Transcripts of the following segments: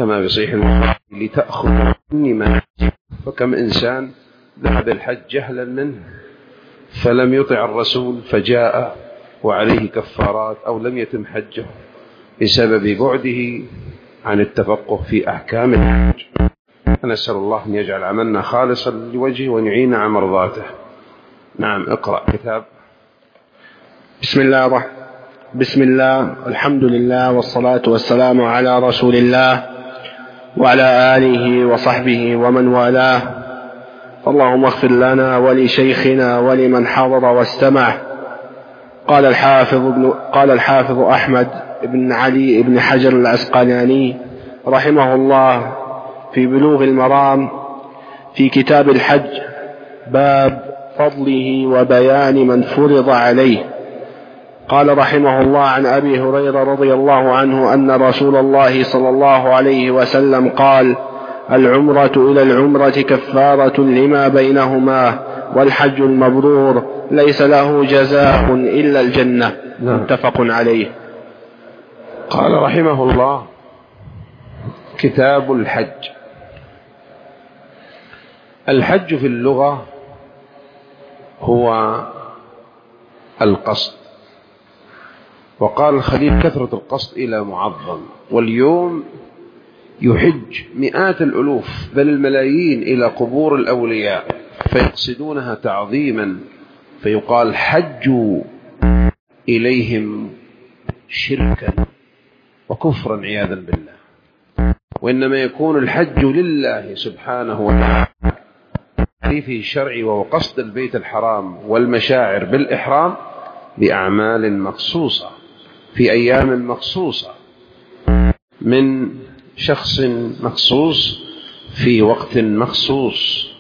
كما في صحيح البخاري لتأخذ مني مناسك. فكم إنسان ذهب الحج جهلا منه فلم يطع الرسول فجاء وعليه كفارات أو لم يتم حجه بسبب بعده عن التفقه في أحكام الحج. نسأل الله أن يجعل عملنا خالصا لوجهه وأن يعين على مرضاته. نعم، اقرأ كتاب. بسم الله الحمد لله والصلاة والسلام على رسول الله وعلى آله وصحبه ومن والاه. اللهم اغفر لنا ولشيخنا ولمن حضر واستمع. قال الحافظ أحمد بن علي بن حجر العسقلاني رحمه الله في بلوغ المرام في كتاب الحج باب فضله وبيان من فرض عليه. قال رحمه الله عن أبي هريرة رضي الله عنه أن رسول الله صلى الله عليه وسلم قال: العمرة إلى العمرة كفارة لما بينهما، والحج المبرور ليس له جزاء إلا الجنة. متفق عليه. قال رحمه الله: كتاب الحج. الحج في اللغة هو القصد، وقال الخليل: كثرة القصد إلى معظم. واليوم يحج مئات الألوف بل الملايين إلى قبور الأولياء فيقصدونها تعظيما، فيقال حجوا إليهم شركا وكفرا عياذا بالله. وإنما يكون الحج لله سبحانه وتعالى تعريفه الشرعي، وهو قصد البيت الحرام والمشاعر بالإحرام بأعمال مخصوصة في أيام مخصوصة من شخص مخصوص في وقت مخصوص.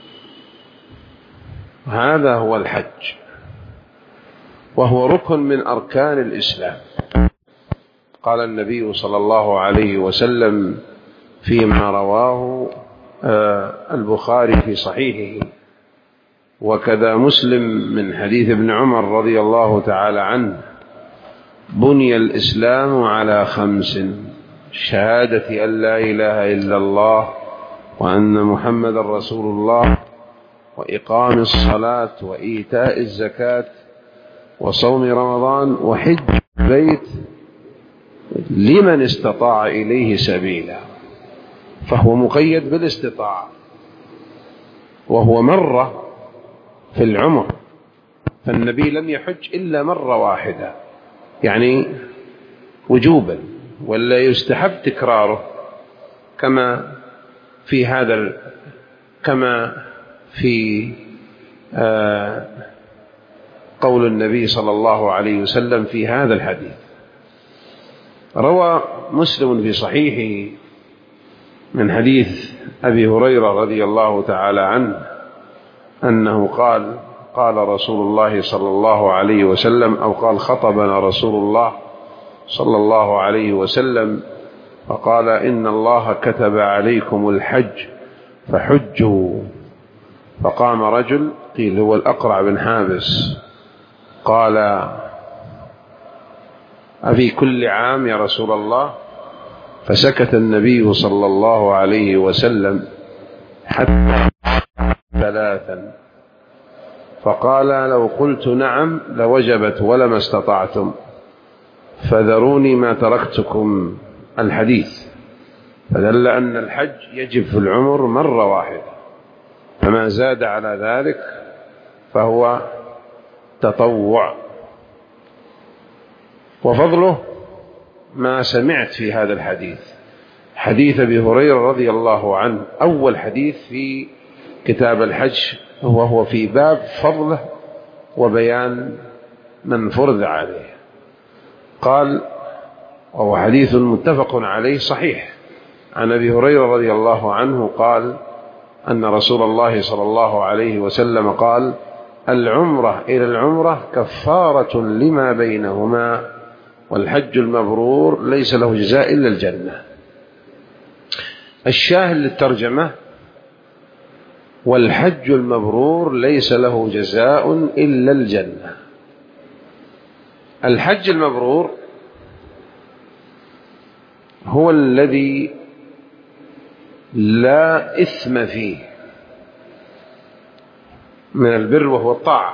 هذا هو الحج، وهو ركن من أركان الإسلام. قال النبي صلى الله عليه وسلم فيما رواه البخاري في صحيحه وكذا مسلم من حديث ابن عمر رضي الله تعالى عنه: بني الإسلام على 5: شهادة أن لا إله إلا الله وأن محمد رسول الله، وإقام الصلاة، وإيتاء الزكاة، وصوم رمضان، وحج البيت لمن استطاع إليه سبيلا. فهو مقيد بالاستطاعة، وهو مرة في العمر، فالنبي لم يحج إلا مرة واحدة يعني وجوبا، ولا يستحب تكراره كما في قول النبي صلى الله عليه وسلم في هذا الحديث. روى مسلم في صحيحه من حديث أبي هريرة رضي الله تعالى عنه أنه قال: قال رسول الله صلى الله عليه وسلم، أو قال: خطبنا رسول الله صلى الله عليه وسلم فقال: إن الله كتب عليكم الحج فحجوا. فقام رجل، قيل هو الأقرع بن حابس، قال: أفي كل عام يا رسول الله؟ فسكت النبي صلى الله عليه وسلم حتى 3، فقال: لو قلت نعم لوجبت ولما استطعتم، فذروني ما تركتكم. الحديث فدل أن الحج يجب في العمر مرة واحدة، فما زاد على ذلك فهو تطوع. وفضله ما سمعت في هذا الحديث، حديث أبي هريرة رضي الله عنه، أول حديث في كتاب الحج، وهو في باب فضله وبيان من فرض عليه. قال: وهو حديث متفق عليه صحيح عن أبي هريرة رضي الله عنه قال أن رسول الله صلى الله عليه وسلم قال: العمرة إلى العمرة كفارة لما بينهما، والحج المبرور ليس له جزاء إلا الجنة. الشاهد للترجمة: والحج المبرور ليس له جزاء إلا الجنة. الحج المبرور هو الذي لا إثم فيه من البر وهو الطاعة.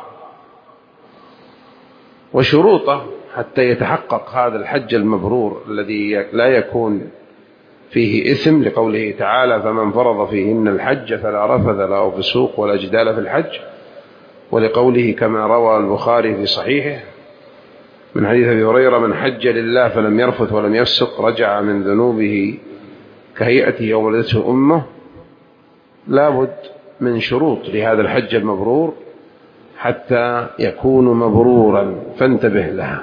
وشروطه حتى يتحقق هذا الحج المبرور الذي لا يكون فيه إثم، لقوله تعالى: فمن فرض فيهن الحج فلا رفث لا فسوق ولا جدال في الحج، ولقوله كما روى البخاري في صحيحه من حديث أبي هريرة: من حج لله فلم يرفث ولم يفسق رجع من ذنوبه كهيئته يوم ولدته أمه. لابد من شروط لهذا الحج المبرور حتى يكون مبرورا، فانتبه لها،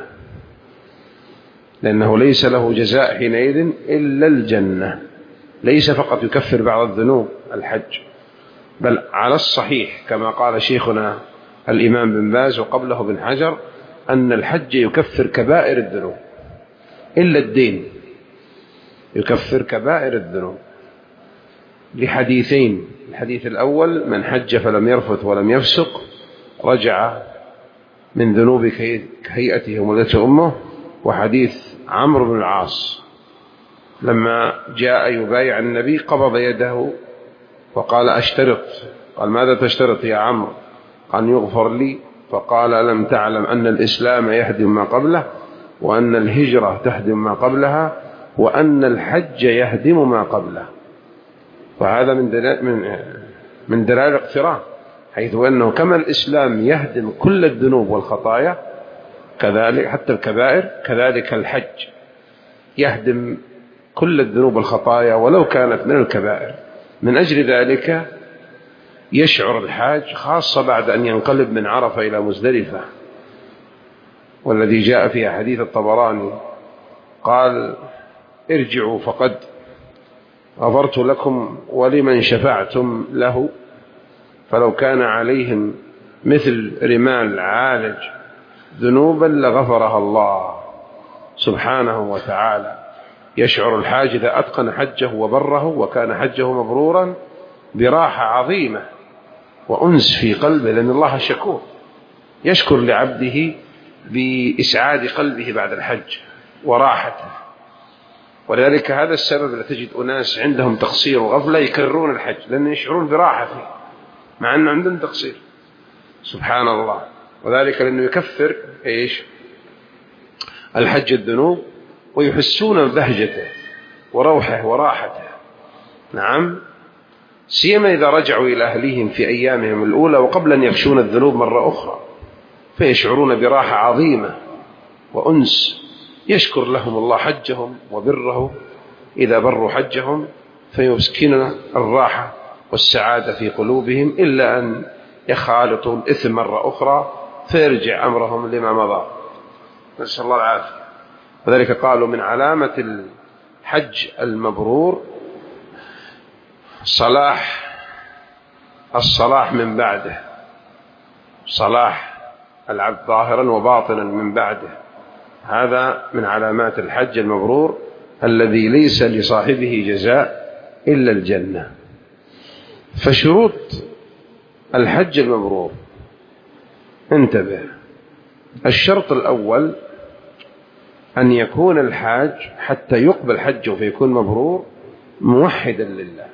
لأنه ليس له جزاء حينئذ إلا الجنة. ليس فقط يكفر بعض الذنوب الحج، بل على الصحيح كما قال شيخنا الإمام بن باز وقبله بن حجر أن الحج يكفر كبائر الذنوب إلا الدين، يكفر كبائر الذنوب لحديثين: الحديث الأول: من حج فلم يرفث ولم يفسق رجع من ذنوب كهيئته وولدته أمه. وحديث عمرو بن العاص لما جاء يبايع النبي قبض يده وقال: أشترط. قال: ماذا تشترط يا عمرو؟ قال: يغفر لي. فقال: ألم تعلم أن الإسلام يهدم ما قبله، وأن الهجرة تهدم ما قبلها، وأن الحج يهدم ما قبله؟ فهذا من دلائل الاقتران، حيث أنه كما الإسلام يهدم كل الذنوب والخطايا كذلك حتى الكبائر، كذلك الحج يهدم كل الذنوب والخطايا ولو كانت من الكبائر. من أجل ذلك يشعر الحاج خاصة بعد أن ينقلب من عرفة إلى مزدلفة، والذي جاء فيها حديث الطبراني قال: ارجعوا فقد غفرت لكم ولمن شفعتم له، فلو كان عليهم مثل رمال عالج ذنوبا لغفرها الله سبحانه وتعالى. يشعر الحاج إذا أتقن حجه وبره وكان حجه مبرورا براحة عظيمة وأنس في قلبه، لأن الله شكور يشكر لعبده بإسعاد قلبه بعد الحج وراحته. ولذلك هذا السبب الذي تجد أناس عندهم تقصير وغفلة يكررون الحج، لأن يشعرون براحة فيه مع أن عندهم تقصير. سبحان الله. وذلك لأنه يكفر الحج الذنوب، ويحسون ببهجته وروحه وراحته. نعم، سيما إذا رجعوا إلى أهليهم في أيامهم الأولى وقبل أن يخشون الذنوب مرة أخرى، فيشعرون براحة عظيمة وأنس. يشكر لهم الله حجهم وبره إذا بروا حجهم، فيسكن الراحة والسعادة في قلوبهم، إلا أن يخالطوا الإثم مرة أخرى فيرجع أمرهم لما مضى، نسأل الله العافية. وذلك قالوا من علامة الحج المبرور الصلاح من بعده، صلاح العبد ظاهرا وباطنا من بعده. هذا من علامات الحج المبرور الذي ليس لصاحبه جزاء إلا الجنة. فشروط الحج المبرور، انتبه: الشرط الأول أن يكون الحاج حتى يقبل حجه فيكون مبرور موحدا لله،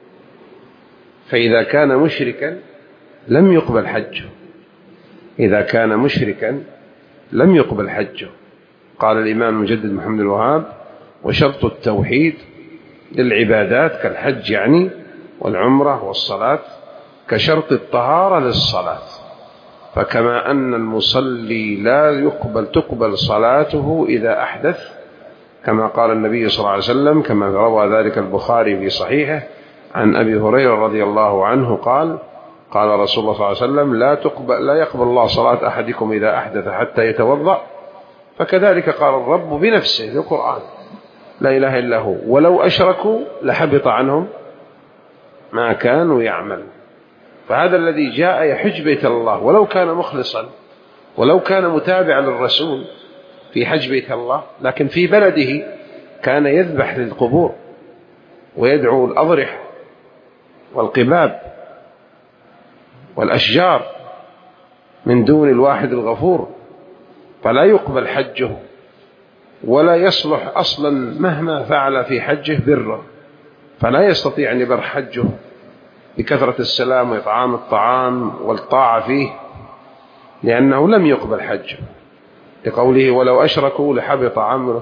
فإذا كان مشركا لم يقبل حجه، إذا كان مشركا لم يقبل حجه. قال الإمام المجدد محمد الوهاب: وشرط التوحيد للعبادات كالحج يعني والعمرة والصلاة كشرط الطهارة للصلاة، فكما أن المصلي لا تقبل صلاته إذا أحدث، كما قال النبي صلى الله عليه وسلم كما روى ذلك البخاري في صحيحه عن أبي هريرة رضي الله عنه قال: قال رسول الله صلى الله عليه وسلم: لا يقبل الله صلاة أحدكم إذا أحدث حتى يتوضأ. فكذلك قال الرب بنفسه في القرآن: لا إله إلا هو ولو أشركوا لحبط عنهم ما كانوا يعملون. فهذا الذي جاء يحج بيت الله ولو كان مخلصا ولو كان متابعا للرسول في حج بيت الله، لكن في بلده كان يذبح للقبور ويدعو الأضرح والقباب والأشجار من دون الواحد الغفور، فلا يقبل حجه ولا يصلح أصلا مهما فعل في حجه بره، فلا يستطيع أن يبر حجه بكثرة السلام وإطعام الطعام والطاعة فيه، لأنه لم يقبل حجه، لقوله ولو أشركوا لحبط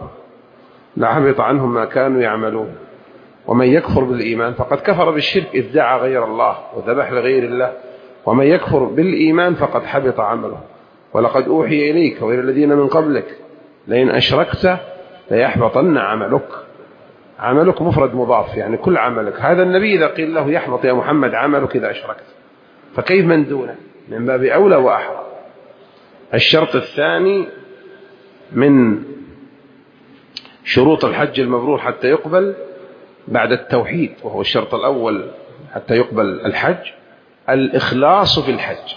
عنهم ما كانوا يعملون. ومن يكفر بالإيمان فقد كفر بالشرك إذ دعا غير الله وذبح لغير الله، ومن يكفر بالإيمان فقد حبط عمله. ولقد أوحي إليك وإلى الذين من قبلك لئن أشركت ليحبطن عملك مفرد مضاف، يعني كل عملك. هذا النبي إذا قيل له يحبط يا محمد عملك إذا أشركت، فكيف من دونه؟ من باب أولى وأحرى. الشرط الثاني من شروط الحج المبرور حتى يقبل بعد التوحيد، وهو الشرط الأول حتى يقبل الحج، الإخلاص في الحج.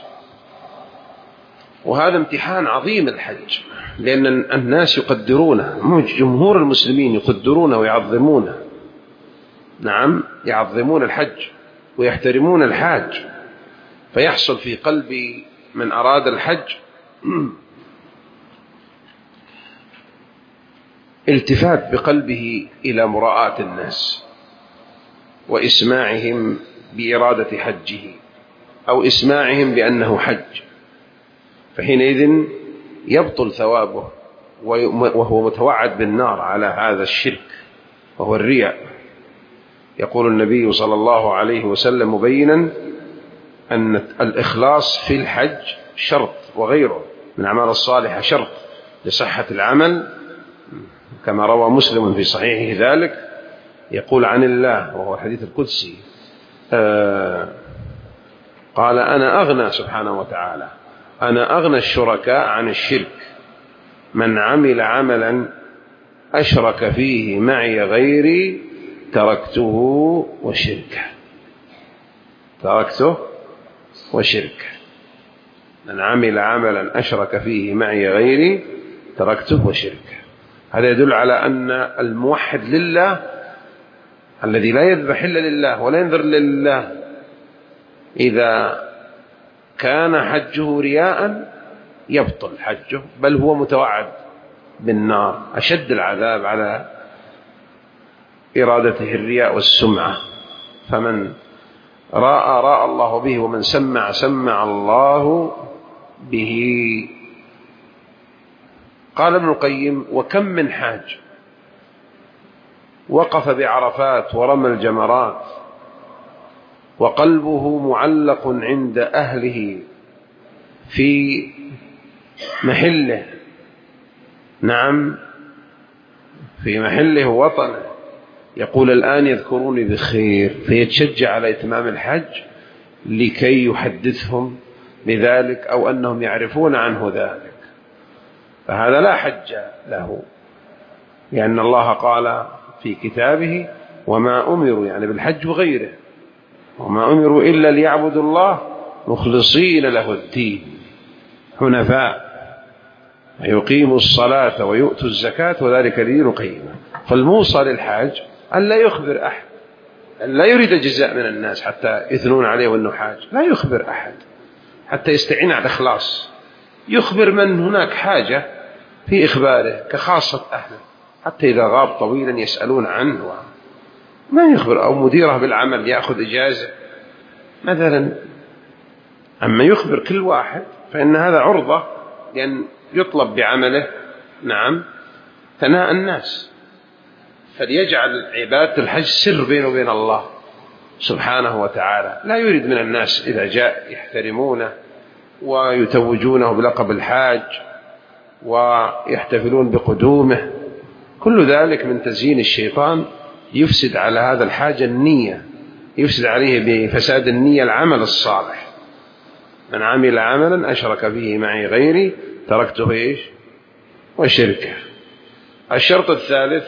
وهذا امتحان عظيم الحج، لأن الناس يقدرونه، جمهور المسلمين يقدرونه ويعظمونه. نعم، يعظمون الحج ويحترمون الحاج، فيحصل في قلب من أراد الحج التفات بقلبه إلى مراءاة الناس وإسماعهم بإرادة حجه أو إسماعهم بأنه حج، فحينئذ يبطل ثوابه وهو متوعد بالنار على هذا الشرك وهو الرياء. يقول النبي صلى الله عليه وسلم مبينا أن الإخلاص في الحج شرط، وغيره من الأعمال الصالحة شرط لصحة العمل، كما روى مسلم في صحيحه ذلك. يقول عن الله وهو الحديث القدسي قال أنا أغنى سبحانه وتعالى، أنا أغنى الشركاء عن الشرك، من عمل عملا أشرك فيه معي غيري تركته وشركه. من عمل عملا أشرك فيه معي غيري تركته وشركه. هذا يدل على أن الموحد لله الذي لا يذبح إلا لله ولا ينذر لله، إذا كان حجه رياء يبطل حجه، بل هو متوعد بالنار، أشد العذاب على إرادته الرياء والسمعة. فمن راى الله به، ومن سمع الله به. قال ابن القيم وكم من حاج وقف بعرفات ورمى الجمرات وقلبه معلق عند أهله في محله، نعم في محله وطنه، يقول الآن يذكروني بخير، فيتشجع على إتمام الحج لكي يحدثهم بذلك أو أنهم يعرفون عنه ذلك. فهذا لا حج له، لأن الله قال في كتابه وما أمروا، يعني بالحج وغيره، وما أمروا إلا ليعبدوا الله مخلصين له الدين حنفاء يقيموا الصلاة ويؤتوا الزكاة وذلك دين القيمة. فالموصى للحاج أن لا يخبر أحد، أن لا يريد جزاء من الناس حتى يثنون عليه وأنه حاج، لا يخبر أحد حتى يستعين على الإخلاص، يخبر من هناك حاجة في إخباره كخاصة أهله، حتى إذا غاب طويلا يسألون عنه، ما يخبر. أو مديره بالعمل يأخذ إجازة مثلا، أما يخبر كل واحد فإن هذا عرضة لأن يطلب بعمله نعم ثناء الناس. فليجعل عبادة الحج سر بينه وبين الله سبحانه وتعالى، لا يريد من الناس إذا جاء يحترمونه ويتوجونه بلقب الحاج ويحتفلون بقدومه. كل ذلك من تزيين الشيطان يفسد على هذا الحاج النية، يفسد عليه بفساد النية العمل الصالح. من عمل عملا أشرك به معي غيري تركته وشركه. الشرط الثالث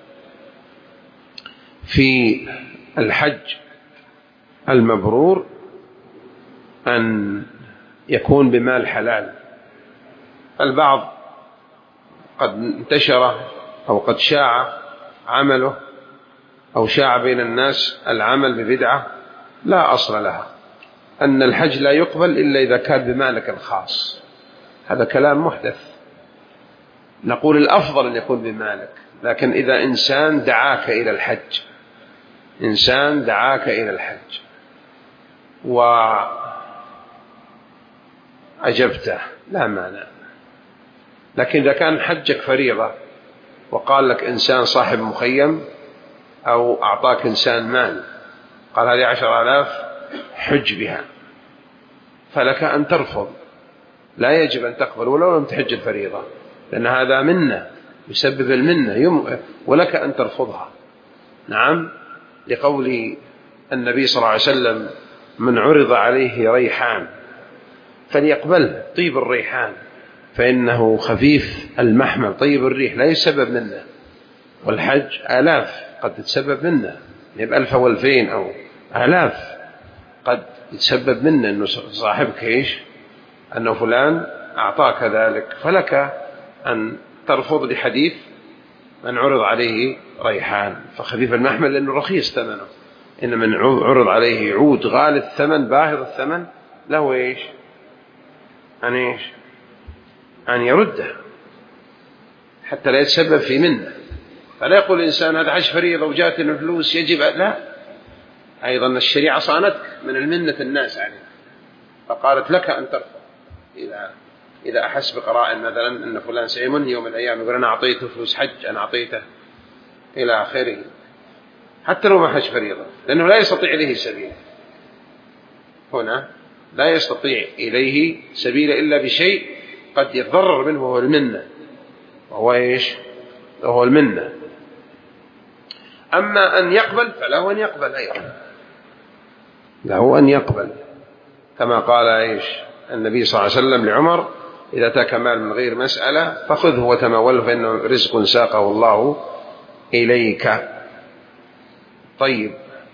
في الحج المبرور أن يكون بمال حلال. البعض قد انتشر أو قد شاع عمله أو شاع بين الناس العمل ببدعة لا أصل لها، أن الحج لا يقبل إلا إذا كان بمالك الخاص. هذا كلام محدث. نقول الأفضل أن يكون بمالك، لكن إذا إنسان دعاك إلى الحج إنسان دعاك إلى الحج وأجبته لا مانع، لكن إذا كان حجك فريضة وقال لك إنسان صاحب مخيم أو أعطاك إنسان مال قال هذه 10,000 حج بها، فلك أن ترفض، لا يجب أن تقبل ولو لم تحج الفريضة، لأن هذا منة يسبب المنة، ولك أن ترفضها. نعم، لقول النبي صلى الله عليه وسلم من عرض عليه ريحان فليقبله، طيب الريحان فإنه خفيف المحمل طيب الريح لا يسبب منه، والحج آلاف قد تتسبب منه، يبقى 1000 أو 2000 أو آلاف قد يتسبب منه أنه صاحبك إيش أنه فلان أعطاك ذلك، فلك أن ترفض لحديث من عرض عليه ريحان، فخفيف المحمل لأنه رخيص ثمنه، إن من عرض عليه عود غالي الثمن باهظ الثمن له إيش أن يرده حتى لا يتسبب في منه. فلا يقول الإنسان هذا حج فريضة وجاتنا الفلوس يجب، لا، أيضا الشريعة صانتك من المنة الناس عليه، فقالت لك أن ترفض إذا أحس بقراء مثلا أن فلان سيمن يوم من الأيام يقول أنا أعطيته فلوس حج، أنا أعطيته إلى آخره، حتى لو ما حج فريضة، لأنه لا يستطيع إليه سبيل، هنا لا يستطيع إليه سبيل إلا بشيء قد يتضرر منه وهو المنة، وهو إيش؟ وهو المنة. أما أن يقبل فله أن يقبل أيضا، له أن يقبل، كما قال إيش النبي صلى الله عليه وسلم لعمر إذا أتاك مال من غير مسألة فخذه وتموله فإنه رزق ساقه الله إليك. طيب،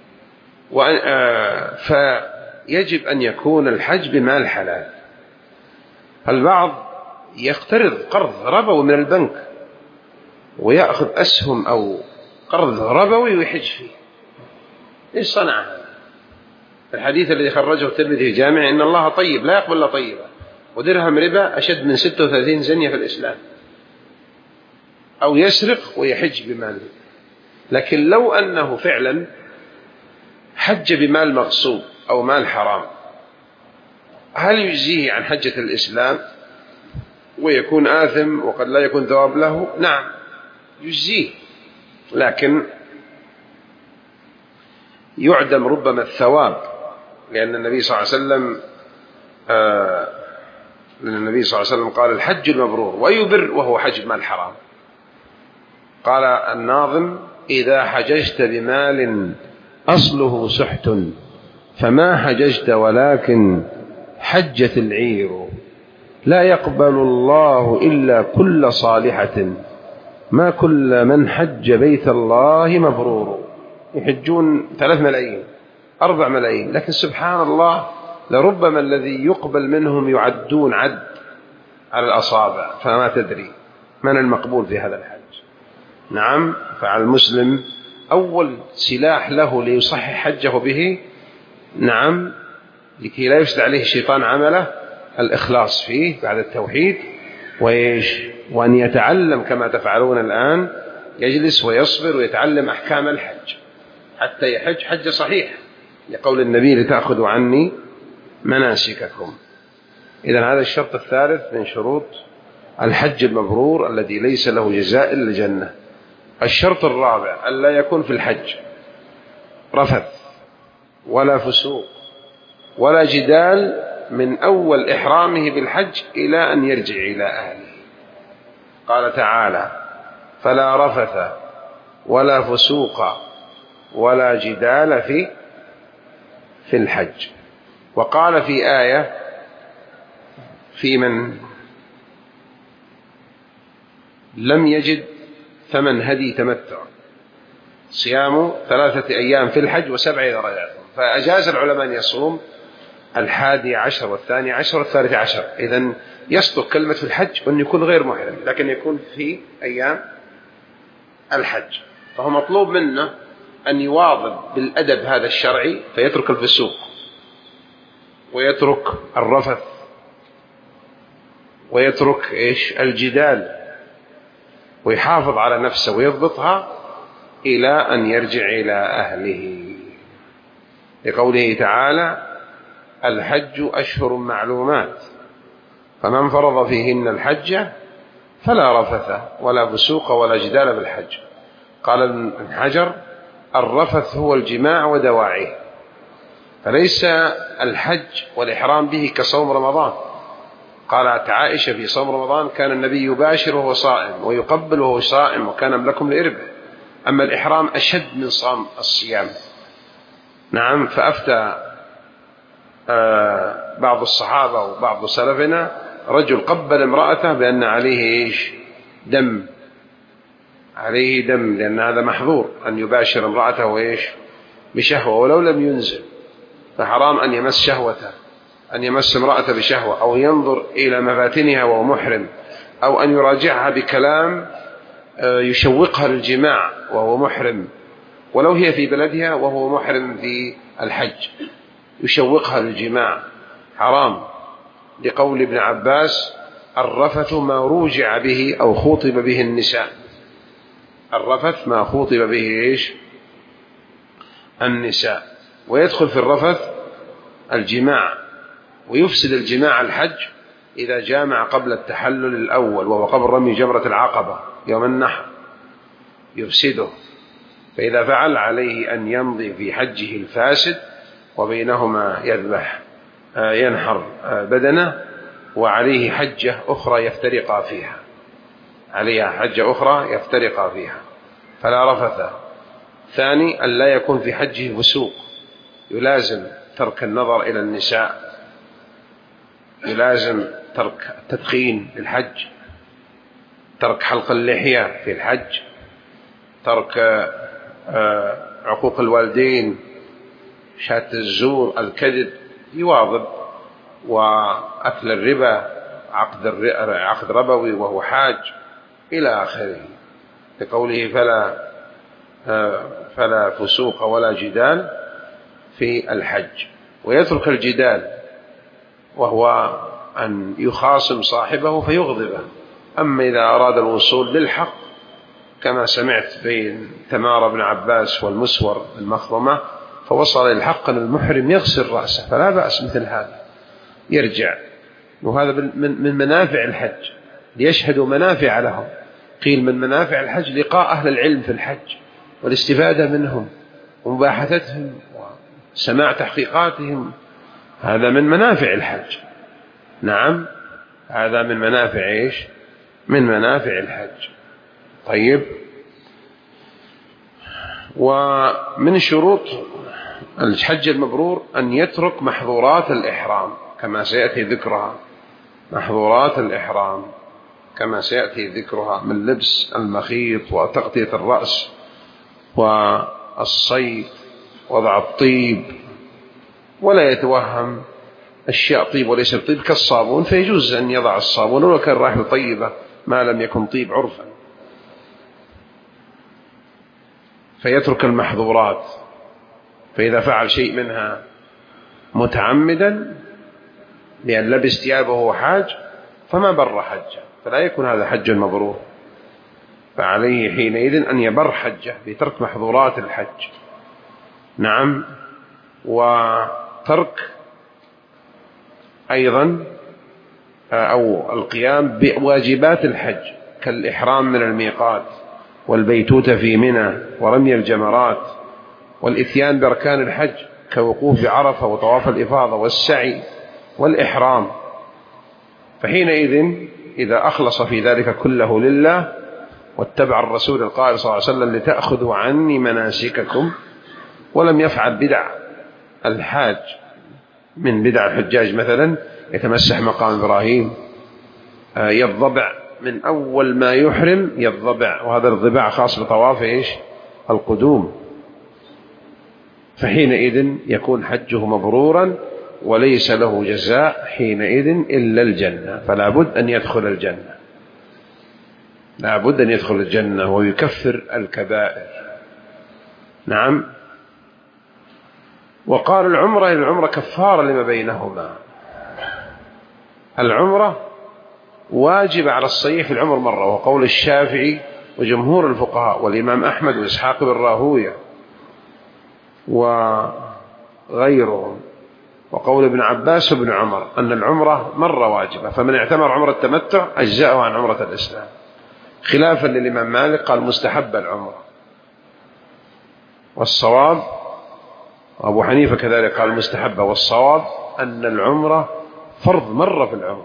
فيجب أن يكون الحج بمال حلال. البعض يقترض قرض ربوي من البنك ويأخذ أسهم أو قرض ربوي ويحج فيه، إيش صنع هذا؟ الحديث الذي خرجه الترمذي في جامع إن الله طيب لا يقبل إلا طيبا، ودرهم ربا أشد من 36 زنية في الإسلام. أو يسرق ويحج بماله. لكن لو أنه فعلا حج بمال مغصوب أو مال حرام، هل يجزيه عن حجة الإسلام ويكون آثم وقد لا يكون ثواب له؟ نعم يجزيه، لكن يعدم ربما الثواب، لأن النبي صلى الله عليه وسلم قال الحج المبرور ويبر وهو حج مال حرام. قال الناظم إذا حججت بمال أصله سحت فما حججت ولكن حجت العير، لا يقبل الله إلا كل صالحة ما كل من حج بيت الله مبرور. يحجون 3 ملايين 4 ملايين، لكن سبحان الله لربما الذي يقبل منهم يعدون عد على الأصابع، فما تدري من المقبول في هذا الحج. نعم، فعلى المسلم أول سلاح له ليصحح حجه به، نعم، لكي لا يفسد عليه الشيطان عمله، الإخلاص فيه بعد التوحيد، وأن يتعلم كما تفعلون الآن، يجلس ويصبر ويتعلم أحكام الحج حتى يحج حج صحيح، لقول النبي لتأخذوا عني مناسككم. إذن هذا الشرط الثالث من شروط الحج المبرور الذي ليس له جزاء إلا الجنة. الشرط الرابع ألا يكون في الحج رفث ولا فسوق ولا جدال من أول إحرامه بالحج إلى أن يرجع إلى أهله. قال تعالى فلا رفث ولا فسوق ولا جدال في الحج. وقال في آية في من لم يجد ثمن هدي تمتع صيام 3 أيام في الحج و7 إذا رجعتم، فأجاز العلماء أن يصوم 11 و12 و13. إذن يصدق كلمة في الحج وأن يكون غير محرم، لكن يكون في أيام الحج، فهو مطلوب منه أن يواظب بالأدب هذا الشرعي، فيترك الفسوق ويترك الرفث ويترك الجدال، ويحافظ على نفسه ويضبطها، إلى أن يرجع إلى أهله، لقوله تعالى: الحج أشهر معلومات فمن فرض فيهن الحج فلا رفث ولا فسوق ولا جدال بالحج. قال ابن حجر: الرفث هو الجماع ودواعيه، فليس الحج والإحرام به كصوم رمضان. قالت عائشة في صوم رمضان: كان النبي يباشر وهو صائم ويقبل وهو صائم وكان أملكم لإربه. أما الإحرام أشد من صام الصيام. نعم. فأفتى بعض الصحابة وبعض سلفنا: رجل قبل امرأته بأن عليه دم، عليه دم، لأن هذا محظور أن يباشر امرأته بشهوة ولو لم ينزل، فحرام أن يمس شهوته، أن يمس امرأته بشهوة، أو ينظر إلى مفاتنها وهو محرم، أو أن يراجعها بكلام يشوقها للجماع وهو محرم، ولو هي في بلدها وهو محرم في الحج يشوقها للجماع، حرام، لقول ابن عباس: الرفث ما روجع به أو خوطب به النساء. الرفث ما خوطب به النساء. ويدخل في الرفث الجماع، ويفسد الجماع الحج إذا جامع قبل التحلل الأول، وهو قبل رمي جمرة العقبة يوم النحر، يفسده. فإذا فعل عليه أن يمضي في حجه الفاسد، وبينهما يذبح ينحر بدنه، وعليه حجة أخرى يفترقا فيها، عليها حجة أخرى يفترقا فيها، فلا رفث. ثاني: أن لا يكون في حجه فسوق، يلازم ترك النظر إلى النساء، يلازم ترك التدخين للحج، ترك حلق اللحية في الحج، ترك عقوق الوالدين، شهادة الزور، الكذب، يواظب، وأكل الربا، عقد ربوي وهو حاج، إلى آخره، لقوله: فلا فسوق ولا جدال في الحج. ويترك الجدال، وهو أن يخاصم صاحبه فيغضبه. أما إذا أراد الوصول للحق، كما سمعت بين تمار بن عباس والمسور بن مخرمة، فوصل للحق أن المحرم يغسل رأسه، فلا بأس مثل هذا، يرجع. وهذا من منافع الحج، ليشهدوا منافع لهم. قيل من منافع الحج لقاء أهل العلم في الحج والاستفادة منهم ومباحثتهم وسماع تحقيقاتهم، هذا من منافع الحج. نعم، هذا من منافع من منافع الحج. طيب. ومن شروط الحج المبرور أن يترك محظورات الإحرام كما سيأتي ذكرها، محظورات الإحرام كما سيأتي ذكرها، من لبس المخيط وتغطية الرأس والصيد، وضع الطيب، ولا يتوهم أشياء طيب وليس طيب كالصابون، فيجوز أن يضع الصابون ولو كان رائحته طيبة ما لم يكن طيب عرفا. فيترك المحظورات، فإذا فعل شيء منها متعمدا لأن لبس ثيابه حاج فما بر حجه، فلا يكون هذا حج مبرور، فعليه حينئذ أن يبر حجه بترك محظورات الحج. نعم. وترك أيضا أو القيام بواجبات الحج كالإحرام من الميقات والبيتوتة في منى ورمي الجمرات والإتيان بأركان الحج كوقوف بعرفة وطواف الإفاضة والسعي والإحرام. فحينئذ إذا أخلص في ذلك كله لله واتبع الرسول القائل صلى الله عليه وسلم: لتأخذوا عني مناسككم، ولم يفعل بدع الحاج من بدع الحجاج، مثلا يتمسح مقام إبراهيم، يضبع من أول ما يحرم يضبع، وهذا الضباع خاص بطواف القدوم، فحينئذ يكون حجه مبرورا وليس له جزاء حينئذ إلا الجنة، فلا بد أن يدخل الجنة، لا بد أن يدخل الجنة ويكفر الكبائر. نعم. وقال العمرة كفارة لما بينهما، العمرة واجب على الصحيح في العمر مرة، وقول الشافعي وجمهور الفقهاء والإمام أحمد وإسحاق بن راهوية وغيرهم، وقول ابن عباس وابن عمر أن العمرة مرة واجبة، فمن اعتمر عمرة التمتع أجزاءه عن عمرة الإسلام، خلافا للإمام مالك قال مستحب العمرة. والصواب، أبو حنيفة كذلك قال مستحبة، والصواب أن العمرة فرض مرة في العمر،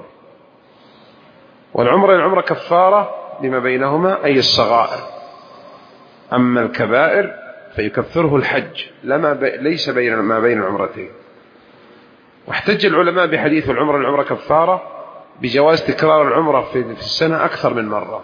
والعمرة كفارة لما بينهما أي الصغائر، أما الكبائر فيكفره الحج ليس بين ما بين العمرتين. واحتج العلماء بحديث العمرة كفارة بجواز تكرار العمرة في السنة أكثر من مرة،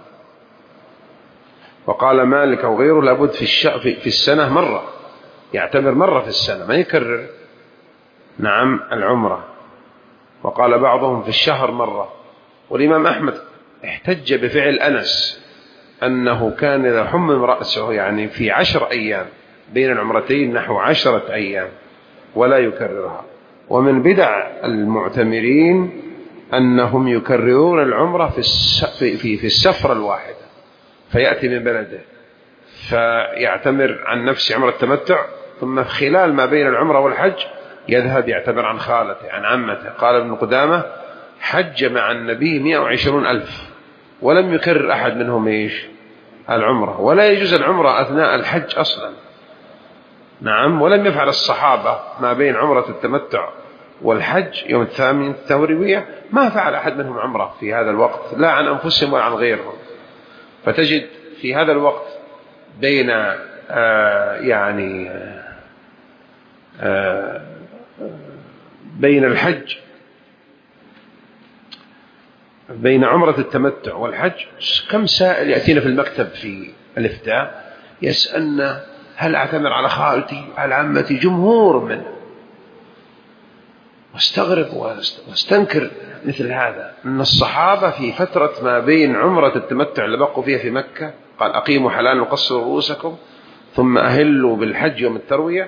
وقال مالك وغيره لابد في السنة مرة، يعتبر مرة في السنة ما يكرر نعم العمرة. وقال بعضهم في الشهر مرة. والإمام أحمد احتج بفعل أنس أنه كان إذا حمم رأسه يعني في 10 أيام بين العمرتين نحو 10 أيام ولا يكررها. ومن بدع المعتمرين أنهم يكررون العمرة في السفرة الواحدة، فيأتي من بلده فيعتمر عن نفسه عمرة التمتع، ثم خلال ما بين العمرة والحج يذهب يعتمر عن خالته عن عمته. قال ابن قدامة حج مع النبي 120,000 ولم يكرر أحد منهم العمرة، ولا يجوز العمرة أثناء الحج أصلا نعم. ولم يفعل الصحابة ما بين عمرة التمتع والحج يوم الثامن التورية، ما فعل أحد منهم عمرة في هذا الوقت لا عن أنفسهم ولا عن غيرهم. فتجد في هذا الوقت بين بين الحج بين عمرة التمتع والحج كم سائل يأتينا في المكتب في الإفتاء يسألنا هل أعتمر على خالتي على عمتي، جمهور منه، واستغرب واستنكر مثل هذا. أن الصحابة في فترة ما بين عمرة التمتع اللي بقوا فيها في مكة قال أقيموا حلالا وقصروا رؤوسكم ثم أهلوا بالحج يوم التروية،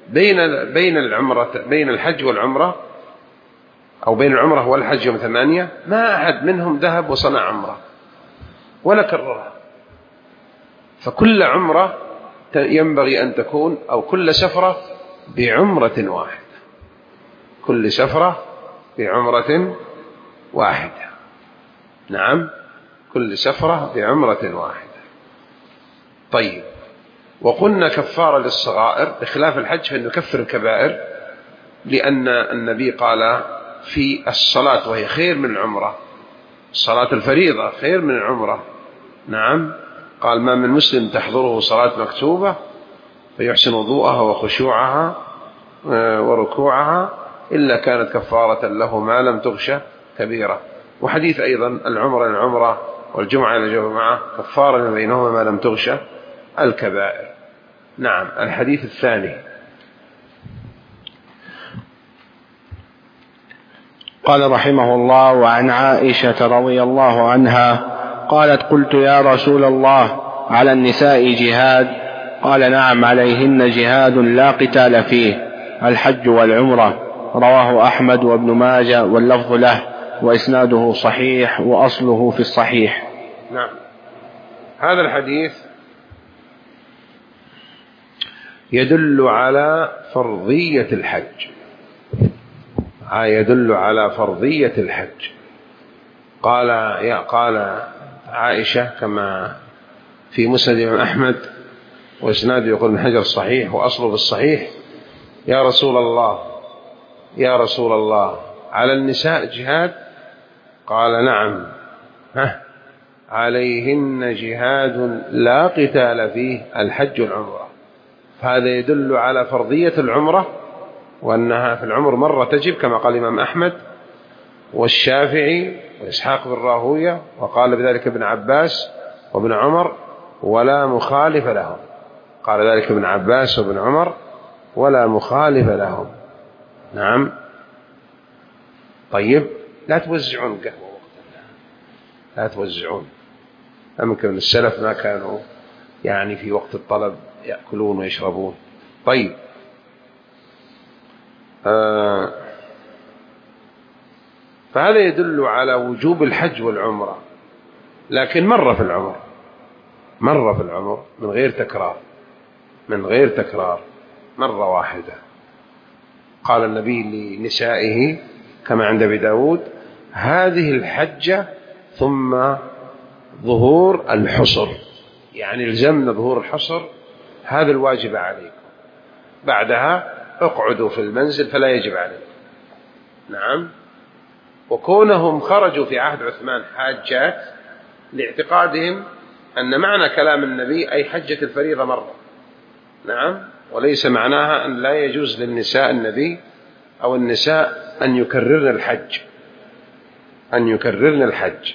بين الحج والعمرة أو بين العمرة والحج يوم 8 ما أحد منهم ذهب وصنع عمرة ولا كررها. فكل عمرة ينبغي أن تكون أو كل سفرة بعمرة واحدة، كل سفرة بعمرة واحدة نعم، كل سفرة بعمرة واحدة. طيب، وقلنا كفارة للصغائر بخلاف الحج فإنه يكفر الكبائر، لأن النبي قال في الصلاة وهي خير من العمرة، صلاة الفريضة خير من العمرة نعم. قال ما من مسلم تحضره صلاة مكتوبة فيحسن وضوءها وخشوعها وركوعها إلا كانت كفارة له ما لم تغشى كبيرة. وحديث أيضا العمرة والجمعة إلى الجمعة كفارة بينهما ما لم تغشى الكبائر نعم. الحديث الثاني قال رحمه الله: وعن عائشة رضي الله عنها قالت: قلت يا رسول الله على النساء جهاد؟ قال: نعم، عليهن جهاد لا قتال فيه، الحج والعمرة. رواه أحمد وابن ماجه واللفظ له، وإسناده صحيح وأصله في الصحيح. نعم. هذا الحديث يدل على فرضية الحج، يدل على فرضية الحج. قال عائشة كما في مسند الإمام أحمد وإسناده يقول ابن حجر صحيح وأصله في الصحيح: يا رسول الله على النساء جهاد؟ قال: نعم، عليهن جهاد لا قتال فيه، الحج والعمرة. فهذا يدل على فرضية العمرة وأنها في العمر مرة تجب كما قال الإمام أحمد والشافعي وإسحاق بن راهوية، وقال بذلك ابن عباس وابن عمر ولا مخالف لهم. قال ذلك ابن عباس وابن عمر ولا مخالف لهم نعم. طيب، لا توزعون قهوة وقتنا، لا توزعون. أمكن السلف ما كانوا يعني في وقت الطلب يأكلون ويشربون. طيب، فهذا يدل على وجوب الحج والعمرة، لكن مرة في العمر مرة في العمر من غير تكرار مرة واحدة. قال النبي لنسائه كما عند أبي داود: هذه الحجة ثم ظهور الحصر، يعني الزمن ظهور الحصر، هذا الواجب عليكم، بعدها اقعدوا في المنزل فلا يجب عليكم. نعم. وكونهم خرجوا في عهد عثمان حاجات لاعتقادهم أن معنى كلام النبي أي حجة الفريضة مرة. نعم. وليس معناها أن لا يجوز للنساء النبي أو النساء أن يكررن الحج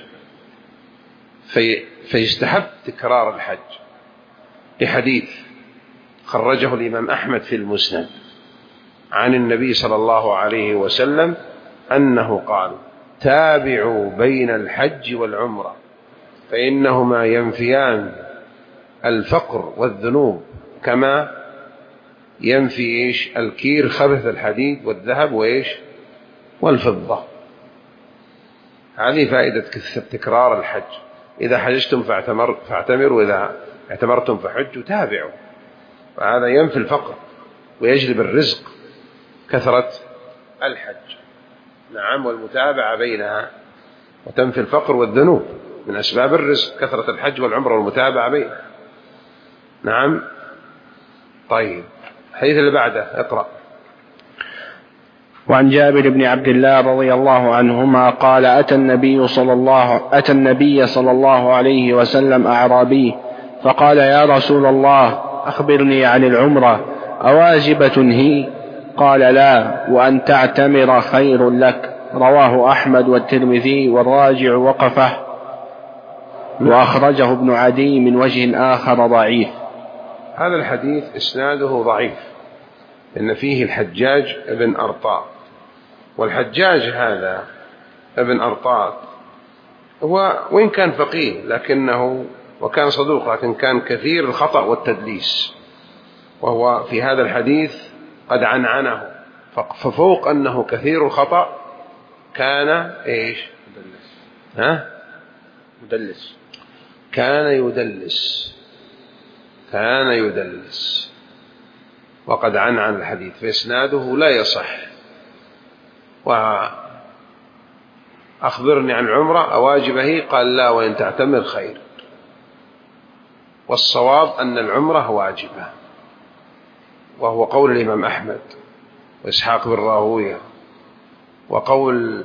فيستحب تكرار الحج، لحديث خرجه الإمام أحمد في المسند عن النبي صلى الله عليه وسلم أنه قال: تابعوا بين الحج والعمرة فإنهما ينفيان الفقر والذنوب كما ينفي الكير خبث الحديد والذهب والفضة. هذه فائدة تكرار الحج. إذا حججتم فاعتمروا، وإذا اعتمرتم فحجوا، تابعوا. وهذا ينفي الفقر ويجلب الرزق كثرة الحج. نعم. والمتابعة بينها، وتنفي الفقر والذنوب من أسباب الرزق كثرة الحج والعمرة والمتابعة بينها. نعم. طيب، الحديث اللي بعده اقرأ. وعن جابر بن عبد الله رضي الله عنهما قال: أتى النبي صلى الله عليه وسلم أعرابي فقال: يا رسول الله، أخبرني عن العمرة، أواجبة هي؟ قال: لا، وأن تعتمر خير لك. رواه أحمد والترمذي، والراجع وقفه، وأخرجه ابن عدي من وجه آخر ضعيف. هذا الحديث إسناده ضعيف، إن فيه الحجاج ابن أرطاط، والحجاج هذا ابن أرطاط هو وإن كان فقيه لكنه وكان صدوق، لكن كان كثير الخطأ والتدليس، وهو في هذا الحديث قد عنعنه، ففوق أنه كثير الخطأ كان مدلس. كان يدلس وقد عنعن الحديث، فإسناده لا يصح. وأخبرني عن العمرة أواجبه؟ قال: لا، وإن تعتمر خير. والصواب أن العمرة واجبة، وهو قول الإمام أحمد وإسحاق بن راهويه، وقول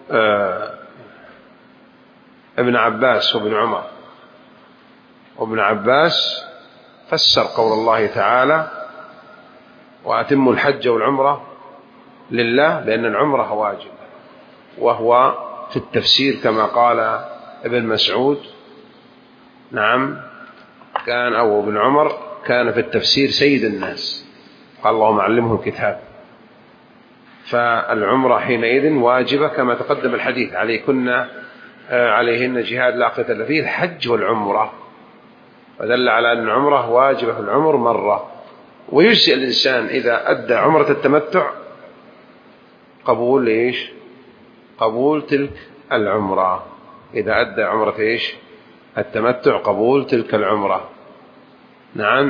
ابن عباس وابن عمر. وابن عباس فسر قول الله تعالى: وأتموا الحج والعمرة لله، بأن العمرة واجبة، وهو في التفسير كما قال ابن مسعود. نعم. أو ابن عمر كان في التفسير سيد الناس، قال: اللهم علمه الكتاب. فالعمرة حينئذ واجبة كما تقدم الحديث: عليهن جهاد لا قتال فيه، الحج والعمرة، ودل على أن العمرة واجبة في العمر مرة. ويجزئ الإنسان إذا أدى عمرة التمتع قبول تلك العمرة. إذا أدى عمرة التمتع قبول تلك العمرة. نعم.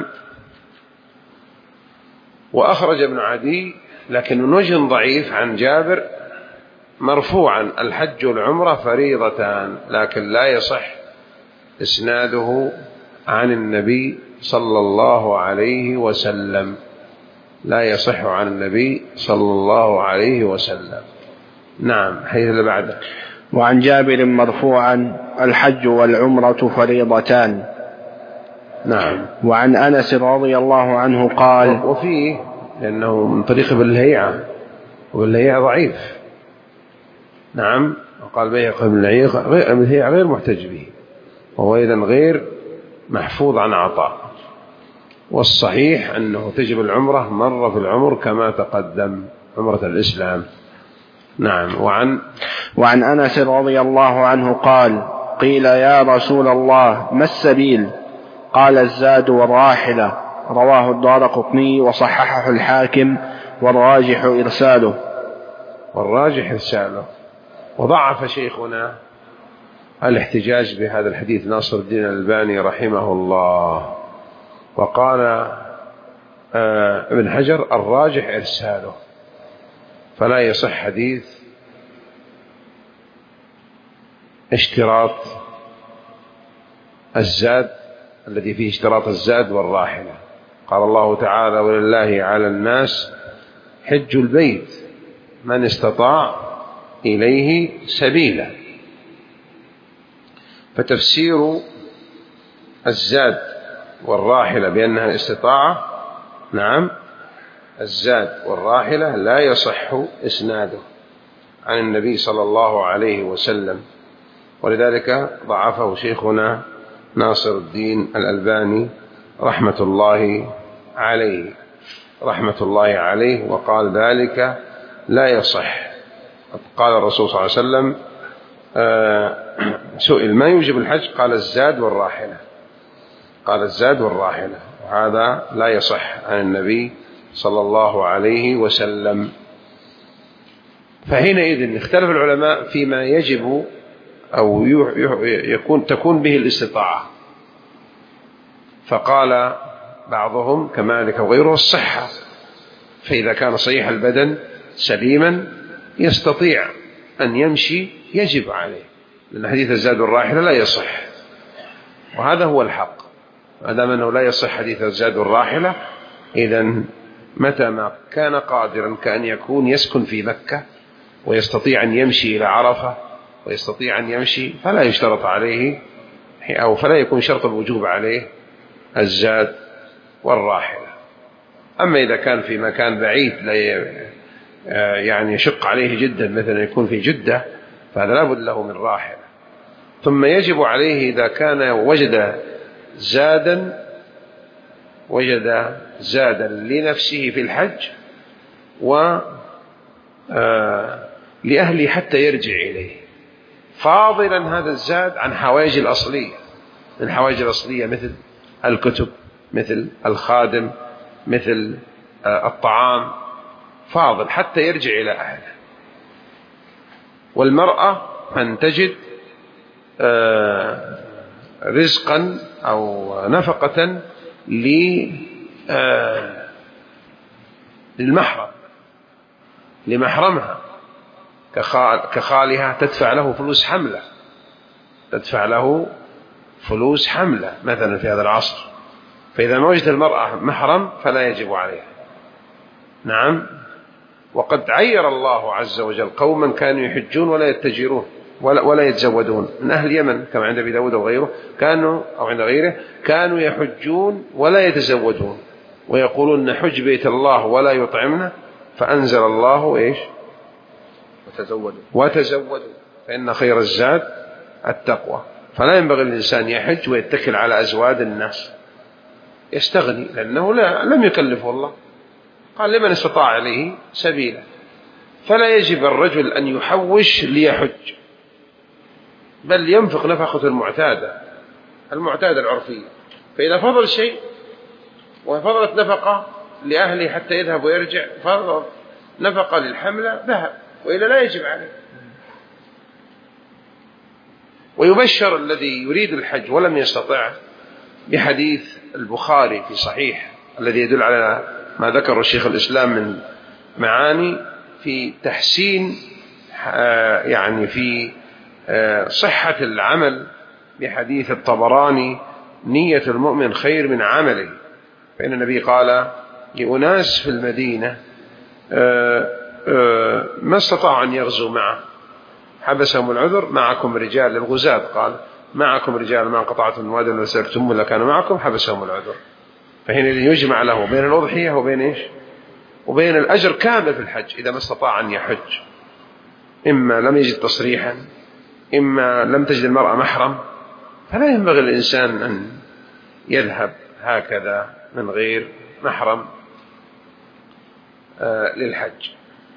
وأخرج ابن عدي لكن من وجه ضعيف عن جابر مرفوعا: الحج والعمرة فريضتان، لكن لا يصح إسناده عن النبي صلى الله عليه وسلم، لا يصح عن النبي صلى الله عليه وسلم. نعم. حيث اللي بعده. وعن جابر مرفوعا: الحج والعمرة فريضتان. نعم. وعن أنس رضي الله عنه قال: وفيه لأنه من طريق ابن لهيعة، وابن لهيعة ضعيف. نعم. وقال بيهقي ابن لهيعة غير محتج به، وهو إذن غير محفوظ عن عطاء. والصحيح أنه تجب العمرة مرة في العمر كما تقدم، عمرة الإسلام. نعم. وعن أنس رضي الله عنه قال: قيل: يا رسول الله، ما السبيل؟ قال: الزاد والراحلة. رواه الدارقطني وصححه الحاكم، والراجح إرساله. وضعف شيخنا الاحتجاج بهذا الحديث ناصر الدين الألباني رحمه الله. وقال ابن حجر الراجح إرساله، فلا يصح حديث اشتراط الزاد الذي فيه اشتراط الزاد والراحلة. قال الله تعالى ولله على الناس حج البيت من استطاع إليه سبيلا، فتفسير الزاد والراحلة بأنها استطاعة، نعم، الزاد والراحلة لا يصح إسناده عن النبي صلى الله عليه وسلم، ولذلك ضعفه شيخنا ناصر الدين الألباني رحمة الله عليه وقال ذلك لا يصح. قال الرسول صلى الله عليه وسلم سئل ما يوجب الحج قال الزاد والراحلة، وهذا لا يصح عن النبي صلى الله عليه وسلم. فحينئذ اختلف العلماء فيما يجب أو تكون به الاستطاعة، فقال بعضهم كمالك وغيره الصحة، فإذا كان صحيح البدن سليما يستطيع أن يمشي يجب عليه، لأن حديث الزاد الراحلة لا يصح، وهذا هو الحق. ما دام أنه لا يصح حديث الزاد الراحلة، إذن متى ما كان قادرا كأن يكون يسكن في مكة ويستطيع أن يمشي إلى عرفة ويستطيع أن يمشي، فلا يشترط عليه أو فلا يكون شرط الوجوب عليه الزاد والراحلة. أما إذا كان في مكان بعيد لا يعني يشق عليه جدا، مثلا يكون في جدة، فهذا لا بد له من راحلة. ثم يجب عليه إذا كان وجد زادا لنفسه في الحج ولأهله حتى يرجع إليه، فاضلا هذا الزاد عن حوائج الأصلية، من حوائج الأصلية مثل الكتب، مثل الخادم، مثل الطعام، فاضل حتى يرجع إلى أهله. والمرأة أن تجد رزقا أو نفقة لمحرمها كخالها، تدفع له فلوس حملة مثلا في هذا العصر، فإذا ما وجدت المرأة محرم فلا يجب عليها. نعم. وقد عير الله عز وجل قوما كانوا يحجون ولا يتجرون ولا يتزودون، من أهل اليمن كما عند أبي داود وغيره، أو عند غيره كانوا يحجون ولا يتزودون ويقولون نحج بيت الله ولا يطعمنا، فأنزل الله إيش؟ وتزودوا فإن خير الزاد التقوى. فلا ينبغي الإنسان يحج ويتكل على أزواد الناس، يستغني، لأنه لم يكلفه الله، قال لمن استطاع عليه سبيلا. فلا يجب الرجل أن يحوش ليحج، بل ينفق نفقة المعتادة العرفية، فإذا فضل شيء وفضلت نفقة لأهله حتى يذهب ويرجع، فضل نفقة للحملة ذهب، وإلا لا يجب عليه. ويبشر الذي يريد الحج ولم يستطع بحديث البخاري في صحيح الذي يدل على ما ذكر الشيخ الإسلام من معاني في تحسين يعني في صحة العمل، بحديث الطبراني نية المؤمن خير من عمله، فإن النبي قال لأناس في المدينة ما استطاعوا أن يغزوا معه، حبسهم العذر، معكم رجال للغزاة، قال معكم رجال ما انقطعتم من واد وسرتم ولا كانوا معكم، حبسهم العذر. فهنا يجمع له بين الأضحية وبين الأجر كامل في الحج إذا ما استطاع أن يحج، إما لم يجد تصريحا، إما لم تجد المرأة محرم، فلا ينبغي الإنسان أن يذهب هكذا من غير محرم للحج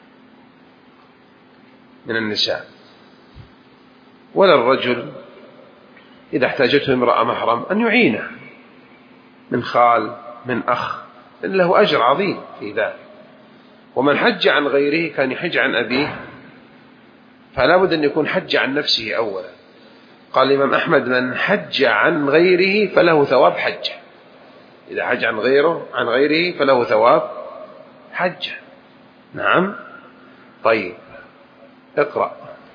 من النساء. ولا الرجل إذا احتاجته امرأة محرم أن يعينه من خال من أخ، إن له أجر عظيم في ذلك. ومن حج عن غيره كان يحج عن أبيه، فلا بد أن يكون حج عن نفسه أولا، قال الإمام أحمد: من حج عن غيره فله ثواب حجه. إذا حج عن غيره فله ثواب حجه. نعم. طيب، اقرأ.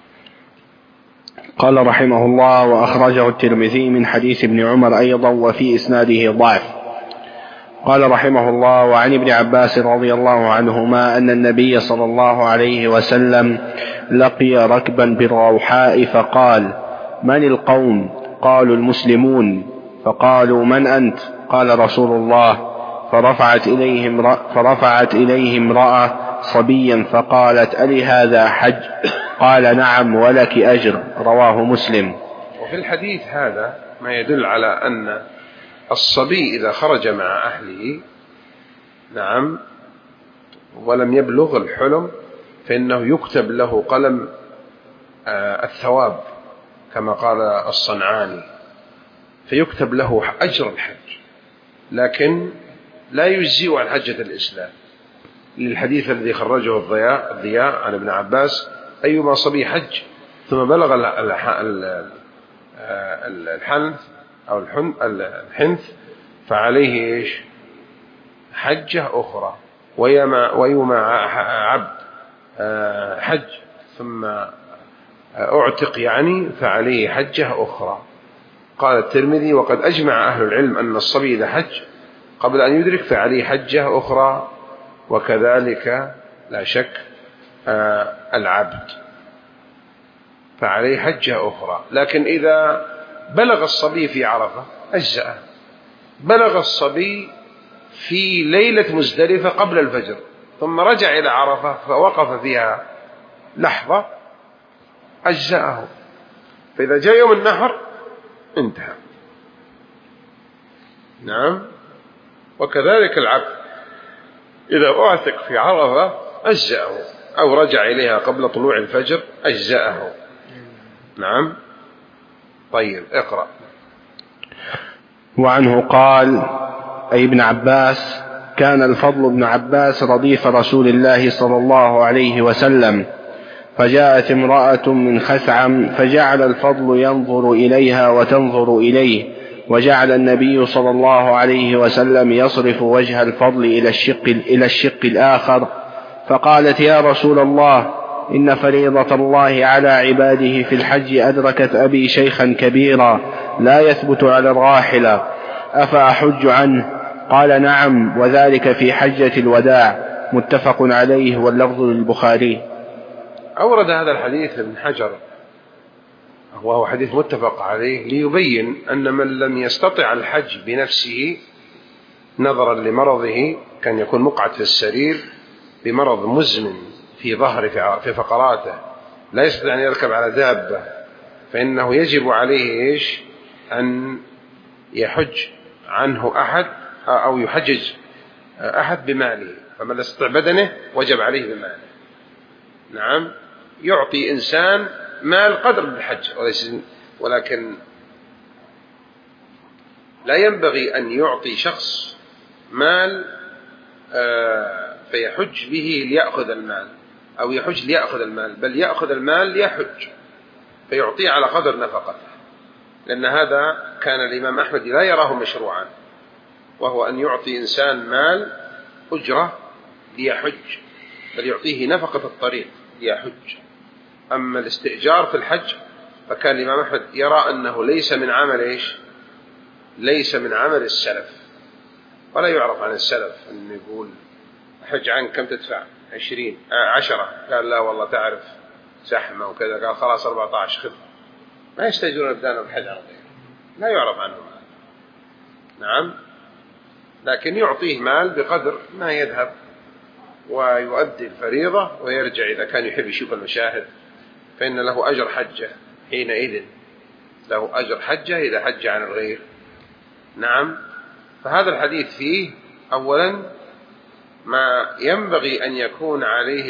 قال رحمه الله: وأخرجه الترمذي من حديث ابن عمر أيضا وفي إسناده ضعف. قال رحمه الله: وعن ابن عباس رضي الله عنهما أن النبي صلى الله عليه وسلم لقي ركبا بالروحاء فقال: من القوم؟ قالوا: المسلمون. فقالوا: من أنت؟ قال: رسول الله. فرفعت إليه امرأة صبيا فقالت: ألي هذا حج؟ قال: نعم ولك أجر. رواه مسلم. وفي الحديث هذا ما يدل على أن الصبي إذا خرج مع أهله نعم ولم يبلغ الحلم فإنه يكتب له قلم الثواب كما قال الصنعاني، فيكتب له أجر الحج، لكن لا يجزئ عن حجة الإسلام، للحديث الذي خرجه الضياء عن ابن عباس: أيما صبي حج ثم بلغ الحنث أو الحنث فعليه إيش؟ حجة أخرى. ويما عبد حج ثم أعتق فعليه حجة أخرى. قال الترمذي: وقد أجمع أهل العلم أن الصبي إذا حج قبل أن يدرك فعليه حجة أخرى، وكذلك لا شك العبد فعليه حجة أخرى. لكن إذا بلغ الصبي في عرفة أجزأه. بلغ الصبي في ليلة مزدلفة قبل الفجر ثم رجع إلى عرفة فوقف فيها لحظة أجزأه، فإذا جاء يوم النحر انتهى. نعم. وكذلك العبد إذا أعتق في عرفة أجزأه، أو رجع إليها قبل طلوع الفجر أجزأه. نعم. طيب، اقرأ. وعنه قال، أي ابن عباس: كان الفضل بن عباس رديف رسول الله صلى الله عليه وسلم، فجاءت امرأة من خثعم فجعل الفضل ينظر إليها وتنظر إليه، وجعل النبي صلى الله عليه وسلم يصرف وجه الفضل إلى الشق الآخر، فقالت: يا رسول الله، إن فريضة الله على عباده في الحج أدركت أبي شيخا كبيرا لا يثبت على الراحلة، أفأحج عنه؟ قال: نعم، وذلك في حجة الوداع. متفق عليه واللفظ للبخاري. أورد هذا الحديث ابن حجر وهو حديث متفق عليه ليبين أن من لم يستطع الحج بنفسه نظرا لمرضه، كان يكون مقعد في السرير بمرض مزمن في ظهره في فقراته، لا يستطيع أن يركب على دابة، فإنه يجب عليه أن يحج عنه أحد أو يحجج أحد بماله، فمن لا يستطيع بدنه وجب عليه بماله. نعم. يعطي إنسان مال قدر بالحج، ولكن لا ينبغي أن يعطي شخص مال فيحج به ليأخذ المال، أو يحج ليأخذ المال، بل يأخذ المال ليحج فيعطيه على قدر نفقته، لأن هذا كان الإمام أحمد لا يراه مشروعا، وهو أن يعطي إنسان مال أجرة ليحج، بل يعطيه نفقة الطريق ليحج. أما الاستئجار في الحج فكان الإمام أحمد يرى أنه ليس من عمل ليس من عمل السلف، ولا يعرف عن السلف أن يقول حج عنك كم تدفع؟ 10. قال: لا والله تعرف زحمة وكذا. قال: خلاص 14 خذ. ما يستأجرون أبدانا بحج على غيره، لا يعرف عنه مال. نعم. لكن يعطيه مال بقدر ما يذهب ويؤدي الفريضة ويرجع، إذا كان يحب يشوف المشاهد فإن له أجر حجة، حينئذ له أجر حجة إذا حج عن الغير. نعم. فهذا الحديث فيه أولا ما ينبغي أن يكون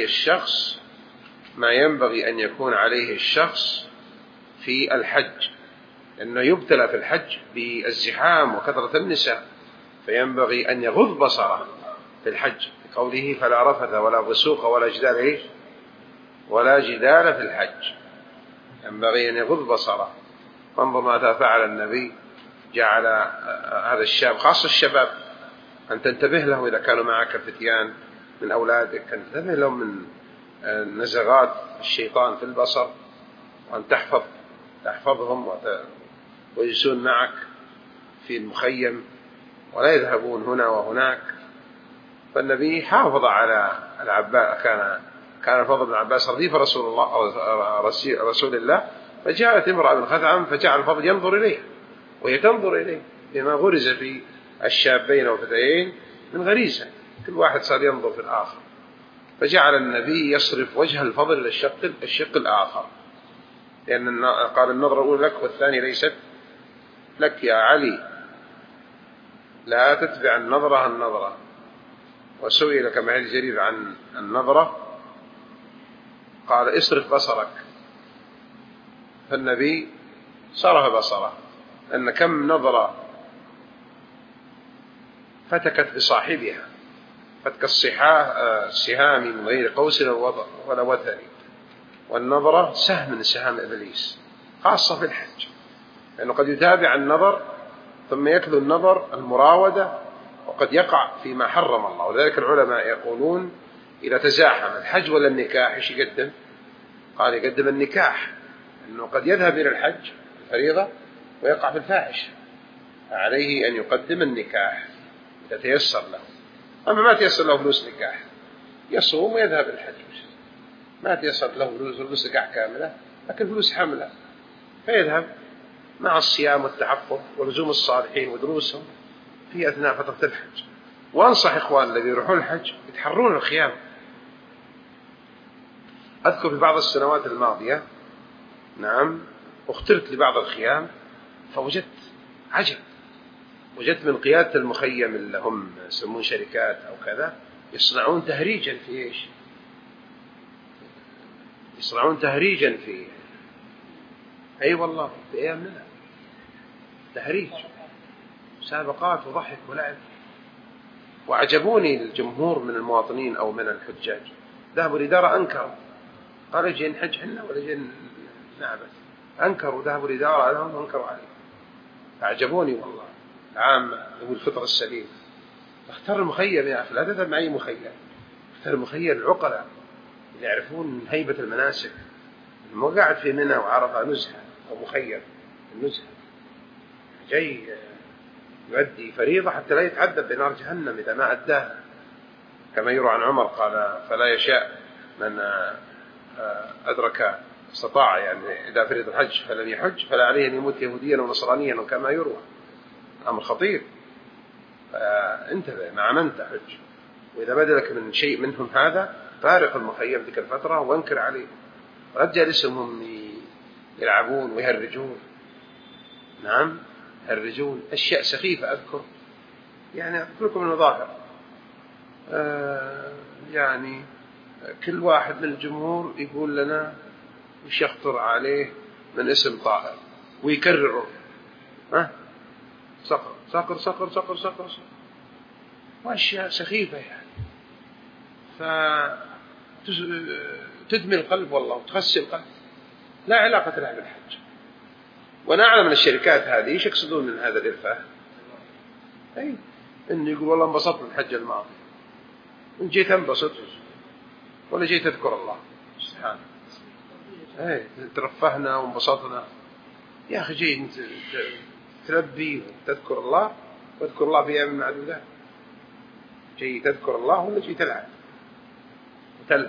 عليه الشخص في الحج، لأنه يبتلى في الحج بالزحام وكثرة النساء، فينبغي أن يغض بصره في الحج، قوله: فلا رفث ولا فسوق ولا جدال في الحج. ينبغي أن يغض بصره. فانظر ماذا فعل النبي، جعل هذا الشاب، خاصة الشباب، أن تنتبه له إذا كانوا معك فتيان من أولادك، أن تنتبه لهم من نزغات الشيطان في البصر، وأن تحفظهم ويجلسون معك في المخيم ولا يذهبون هنا وهناك. فالنبي حافظ على العباس، كان الفضل بن عباس رديف رسول الله، فجاءت امرأة من خثعم فجعل الفضل ينظر إليه وهي تنظر إليه، بما غرز في الشابين والفتيين من غريزة، كل واحد صار ينظر في الآخر، فجعل النبي يصرف وجه الفضل إلى الشق الآخر، لأن قال النظرة الأولى لك والثانية ليست لك يا علي، لا تتبع النظرة. وسئل كما حديث جرير عن النظرة قال اصرف بصرك، فالنبي صرف بصره، أن كم نظرة فتكت بصاحبها فتك السهام من غير قوس ولا وثر، والنظرة سهم من سهام إبليس خاصة في الحج، لأنه قد يتابع النظر ثم يكذو النظر المراودة، وقد يقع فيما حرم الله. وذلك العلماء يقولون إذا تزاحم الحج ولا النكاح ايش يقدم؟ قال يقدم النكاح، أنه قد يذهب إلى الحج الفريضة ويقع في الفاحشة، عليه أن يقدم النكاح إذا تيسر له. أما ما تيسر له فلوس نكاح يصوم ويذهب الحج، ما تيسر له فلوس نكاح كاملة لكن فلوس حملة، فيذهب مع الصيام والتحفظ ولزوم الصالحين ودروسهم في أثناء فترة الحج. وأنصح إخوان الذين يروحون الحج يتحرون الخيام. أذكر في بعض السنوات الماضية اخترت لبعض الخيام فوجدت عجب، وجدت من قيادة المخيم اللي هم يسمون شركات أو كذا يصنعون تهريجا في إيش؟ يصنعون تهريجا في أي والله في أيامنا تهريج، مسابقات وضحك ولعب. وعجبوني الجمهور من المواطنين أو من الحجاج، ذهبوا الإدارة أنكروا، قالوا جاي نحج حنا ولا جاي نعبث، أنكروا، ذهبوا الإدارة لهم وأنكروا عليه. أعجبوني والله العام هو الفطر السليم. اختار المخيم يا أخي، لا تذهب مع أي مخيم، اختار المخيم العقلاء اللي يعرفون هيبة المناسك، مو قاعد في منى وعرفة نزهة أو مخيم النزهة، جاي يؤدي فريضة حتى لا يتعذب بنار جهنم إذا ما أداها، كما يروى عن عمر قال فلا يشاء من أدرك استطاع، يعني إذا فريض الحج فلم يحج فلا عليه أن يموت يهوديا ونصرانيا، وكما يروى أمر خطير. انتبه مع من تحج، وإذا بدلك من شيء منهم هذا فارق المخيم ذيك الفترة وانكر عليه، ولا تجلسهم يلعبون ويهرجون. نعم يهرجون أشياء سخيفة. أذكر يعني أذكر لكم المظاهر، يعني كل واحد من الجمهور يقول لنا وش يخطر عليه من اسم طائر ويكرره، صقر صقر صقر صقر صقر، وأشياء سخيفة يعني، فتدمي القلب والله وتخسي القلب، لا علاقة لها بالحج. وأنا أعلم من الشركات هذه إيش يقصدون من هذا الإرفاه، أي إن يقول والله انبسطت من الحج الماضي، إن جيت انبسط ولا جيت تذكر الله سبحانه، أي ترفهنا وانبسطنا يا أخي، جيت تلبي وتذكر الله واذكر الله في أيام معدودات، جاي تذكر الله ولا جاي تلعب وتلعب؟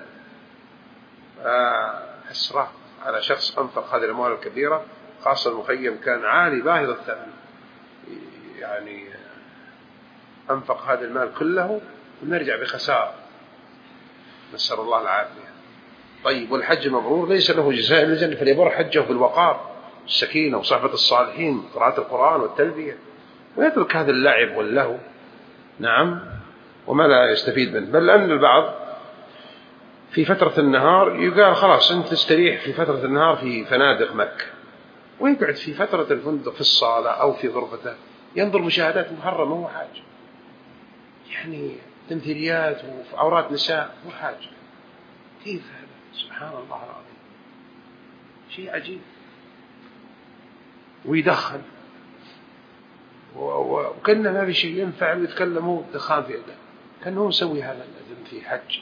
حسرة على شخص أنفق هذه الأموال الكبيرة، خاصة المخيم كان عالي باهظ الثمن، يعني أنفق هذا المال كله ثم يرجع بخسارة، نسأل الله العافية. طيب والحج المبرور ليس له جزاء إلا الجنة، فليبر حجه بالوقار السكينة وصحبة الصالحين قراءة القرآن والتلبية، ويترك هذا اللعب واللهو وما لا يستفيد منه. بل أن البعض في فترة النهار يقال خلاص أنت تستريح في فترة النهار في فنادق مكة، ويقعد في فترة الفندق في الصالة أو في غرفته ينظر مشاهدات محرمة وحاجة، يعني تمثيليات وعورات نساء وحاجة. كيف هذا؟ سبحان الله العظيم، شيء عجيب. ويدخن، وكأنه ما في شيء ينفع ويتكلم هو دخان في يده، كأنه هو مسوي هذا الأذن في حج.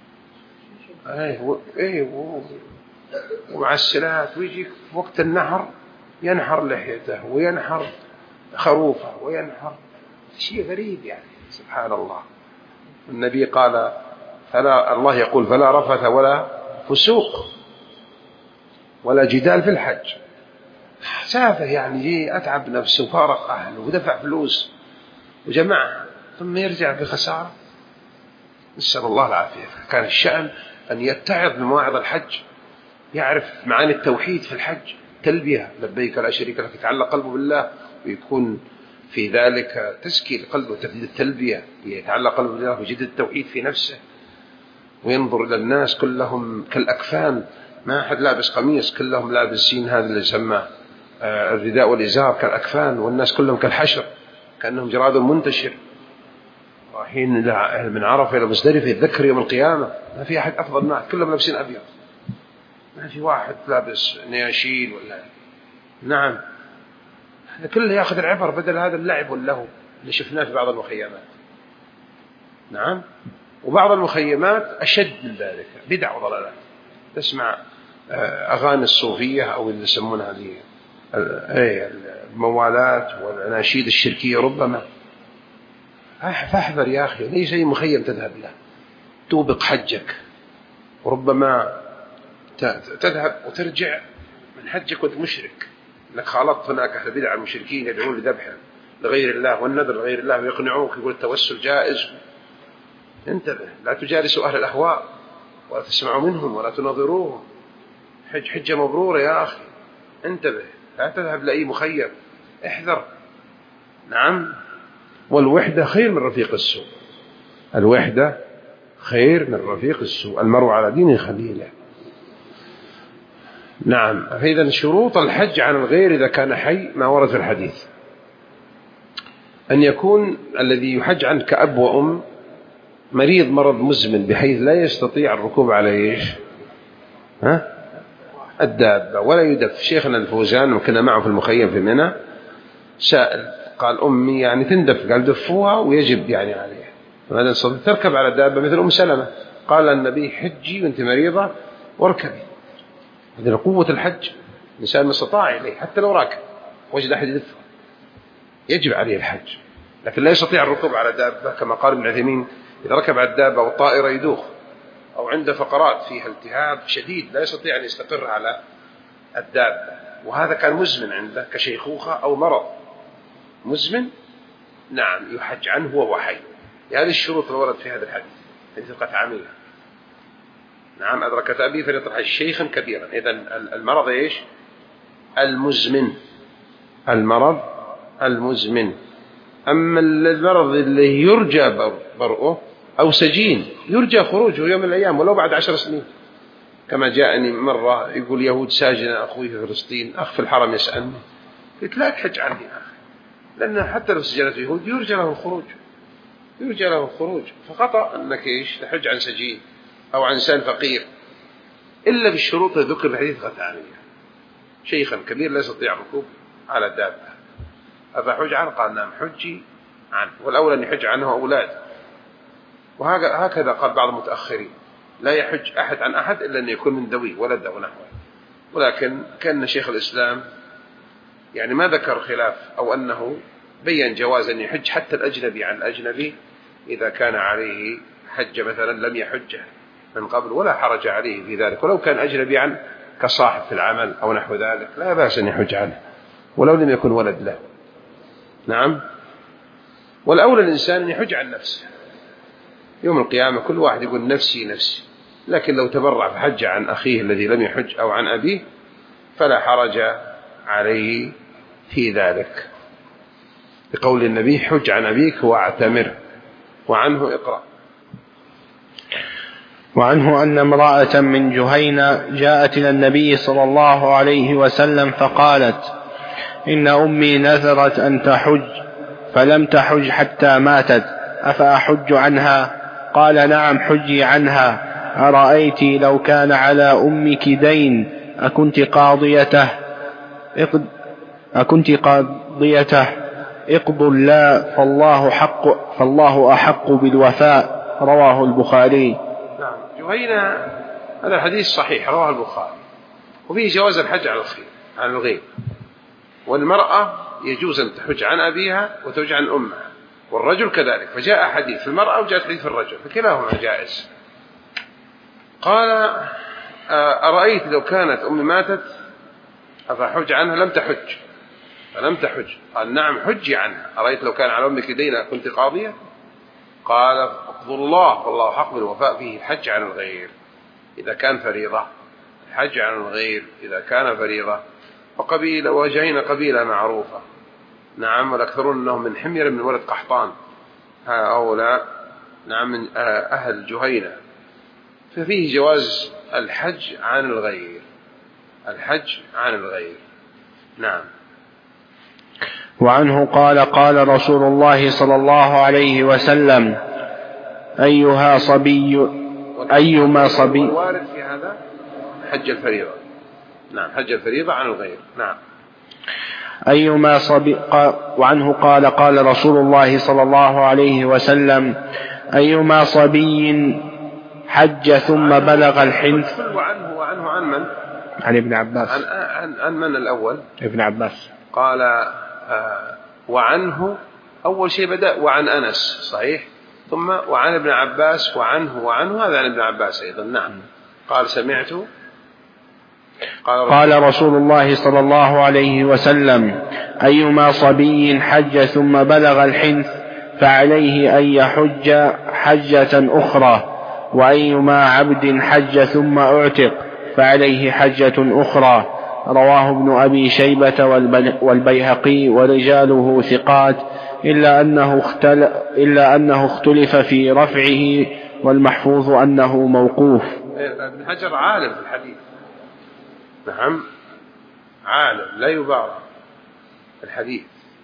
ومع السلات، ويجي وقت النحر ينحر لحيته وينحر خروفه وينحر، شيء غريب يعني، سبحان الله. النبي قال الله يقول فلا رفث ولا فسوق ولا جدال في الحج. سافر يعني، جي أتعب نفسه وفارق أهله ودفع فلوس وجمعها ثم يرجع بخسارة، نسأل الله العافية. كان الشأن أن يتعظ بمواعظ الحج، يعرف معاني التوحيد في الحج، تلبية لبيك لا شريك لك، يتعلق قلبه بالله، ويكون في ذلك تزكي قلبه وتجديد التلبية، يتعلق قلبه بالله ويجدد التوحيد في نفسه، وينظر إلى الناس كلهم كالأكفان، ما أحد لابس قميص، كلهم لابسين هذا اللي يسمى الرداء والإزار كالأكفان، والناس كلهم كالحشر كأنهم جراد منتشر. رايحين من عرفة إلى مزدلفة يتذكر يوم القيامة، ما في أحد أفضل الناس، كلهم لابسين أبيض، ما في واحد لابس نياشين ولا. نعم، هذا كله يأخذ العبر بدل هذا اللعب واللهو اللي شفناه في بعض المخيمات. نعم، وبعض المخيمات أشد من ذلك، بدع وضلالات، تسمع أغاني الصوفية أو اللي يسمونها هذه الموالات والأناشيد الشركية ربما. فاحذر يا أخي، ليس أي مخيم تذهب له، توبق حجك، وربما تذهب وترجع من حجك وانت مشرك، انك خالطت هناك أهل بدع المشركين يدعون لذبح لغير الله والنذر لغير الله، ويقنعوك يقول التوسل جائز. انتبه، لا تجالسوا أهل الأهواء ولا تسمعوا منهم ولا تناظروهم. حجة مبرورة يا أخي، انتبه، لا تذهب لأي مخيم، احذر. نعم، والوحدة خير من رفيق السوء، الوحدة خير من رفيق السوء، المرء على دين خليله. نعم، فإذا شروط الحج عن الغير إذا كان حي ما ورد في الحديث، أن يكون الذي يحج عنه كأب وأم مريض مرض مزمن بحيث لا يستطيع الركوب على إيش؟ الدابة، ولا يدف. شيخنا الفوزان وكنا معه في المخيم في منى سائل قال أمي يعني تندف، قال دفوها ويجب يعني عليها، ماذا تستطيع تركب على دابة مثل أم سلمة. قال النبي حجي وانت مريضة واركبي. هذه قوة الحج، الإنسان ما استطاع إليه حتى لو راكب وجد أحد يدفه يجب عليه الحج، لكن لا يستطيع الركوب على دابة كما قال ابن عثيمين، إذا ركب على الدابة والطائرة يدوخ أو عنده فقرات فيها التهاب شديد لا يستطيع أن يستقر على الدابة، وهذا كان مزمن عنده كشيخوخة أو مرض مزمن، نعم يحج عنه وهو حي. هذه الشروط اللي ورد في هذا الحديث، انتقة عامية. نعم، أدركت أبي فليطرح شيخا كبيرا. إذن المرض إيش؟ المزمن، المرض المزمن. أما المرض اللي يرجى برؤه أو سجين يرجى خروجه يوم من الأيام ولو بعد 10 سنين، كما جاءني مرة يقول يهود ساجنا أخوي في فلسطين، أخ في الحرم يسألني، قلت لا تحج عني يا أخي، لأن حتى لو سجنت يهود يرجى له الخروج، يرجى له الخروج، فخطأ أنك إيش تحج عن سجين أو عن إنسان فقير إلا بالشروط التي ذكر في الحديث غتانية، شيخا كبير لا يستطيع الركوب على الدابة. أفحج عنه؟ قال نعم حجي عنه، والأولى أن يحج عنه أولاد. وهكذا قال بعض المتأخرين لا يحج أحد عن أحد إلا أن يكون من ذوي ولد أو نحوه. ولكن كان شيخ الإسلام يعني ما ذكر خلاف، أو أنه بيّن جواز أن يحج حتى الأجنبي عن الأجنبي إذا كان عليه حج مثلا لم يحجه من قبل، ولا حرج عليه في ذلك، ولو كان أجنبي عنه كصاحب في العمل أو نحو ذلك لا بأس أن يحج عنه ولو لم يكن ولد له. نعم، والأولى الإنسان أن يحج عن نفسه، يوم القيامة كل واحد يقول نفسي نفسي، لكن لو تبرع فحج عن أخيه الذي لم يحج أو عن أبيه فلا حرج عليه في ذلك، بقول النبي حج عن أبيك واعتمر. وعنه اقرأ. وعنه أن امرأة من جهينة جاءت إلى النبي صلى الله عليه وسلم فقالت إن أمي نذرت أن تحج فلم تحج حتى ماتت، أفأحج عنها؟ قال نعم حجي عنها. أرأيت لو كان على أمك دين أكنت قاضيته؟ أكنت قاضيته اقض لا فالله أحق بالوفاء. رواه البخاري. نعم. جهينة هذا الحديث صحيح رواه البخاري، وفيه جواز الحج عن الغير، والمرأة يجوز أن تحج عن أبيها وتحج عن أمها، والرجل كذلك، فجاء حديث في المرأة وجاء حديث في الرجل، فكلاهما جائز. قال أرأيت لو كانت أمي ماتت أفحج عنها؟ لم تحج، فلم تحج. قال نعم حجي عنها. أرأيت لو كان على أمك دينا كنت قاضية؟ قال اقضوا الله فالله حق بالوفاء، فيه الحج عن الغير إذا كان فريضة، الحج عن الغير إذا كان فريضة. وقبيلة وجهين قبيلة معروفة، نعم، والأكثرون أنهم من حمير من ولد قحطان، هؤلاء نعم من أهل جهينة، ففيه جواز الحج عن الغير، الحج عن الغير. نعم. وعنه قال قال رسول الله صلى الله عليه وسلم أيما صبي وارد في هذا حج الفريضة. نعم حج الفريضة عن الغير. نعم. أيما صبي. وعنه قال قال رسول الله صلى الله عليه وسلم أيما صبي حج ثم بلغ الحنث. وعنه عن من؟ عن ابن عباس. عن من الأول؟ ابن عباس. قال وعنه أول شيء بدأ وعن أنس، صحيح، ثم وعن ابن عباس وعنه هذا عن ابن عباس أيضا. نعم. قال سمعت قال رسول الله صلى الله عليه وسلم أيما صبي حج ثم بلغ الحنث فعليه أن يحج حجة أخرى، وأيما عبد حج ثم أعتق فعليه حجة أخرى. رواه ابن أبي شيبة والبيهقي ورجاله ثقات، إلا أنه اختلف في رفعه، والمحفوظ أنه موقوف. ابن حجر عالم في الحديث، نعم عالم لا يبارى في الحديث،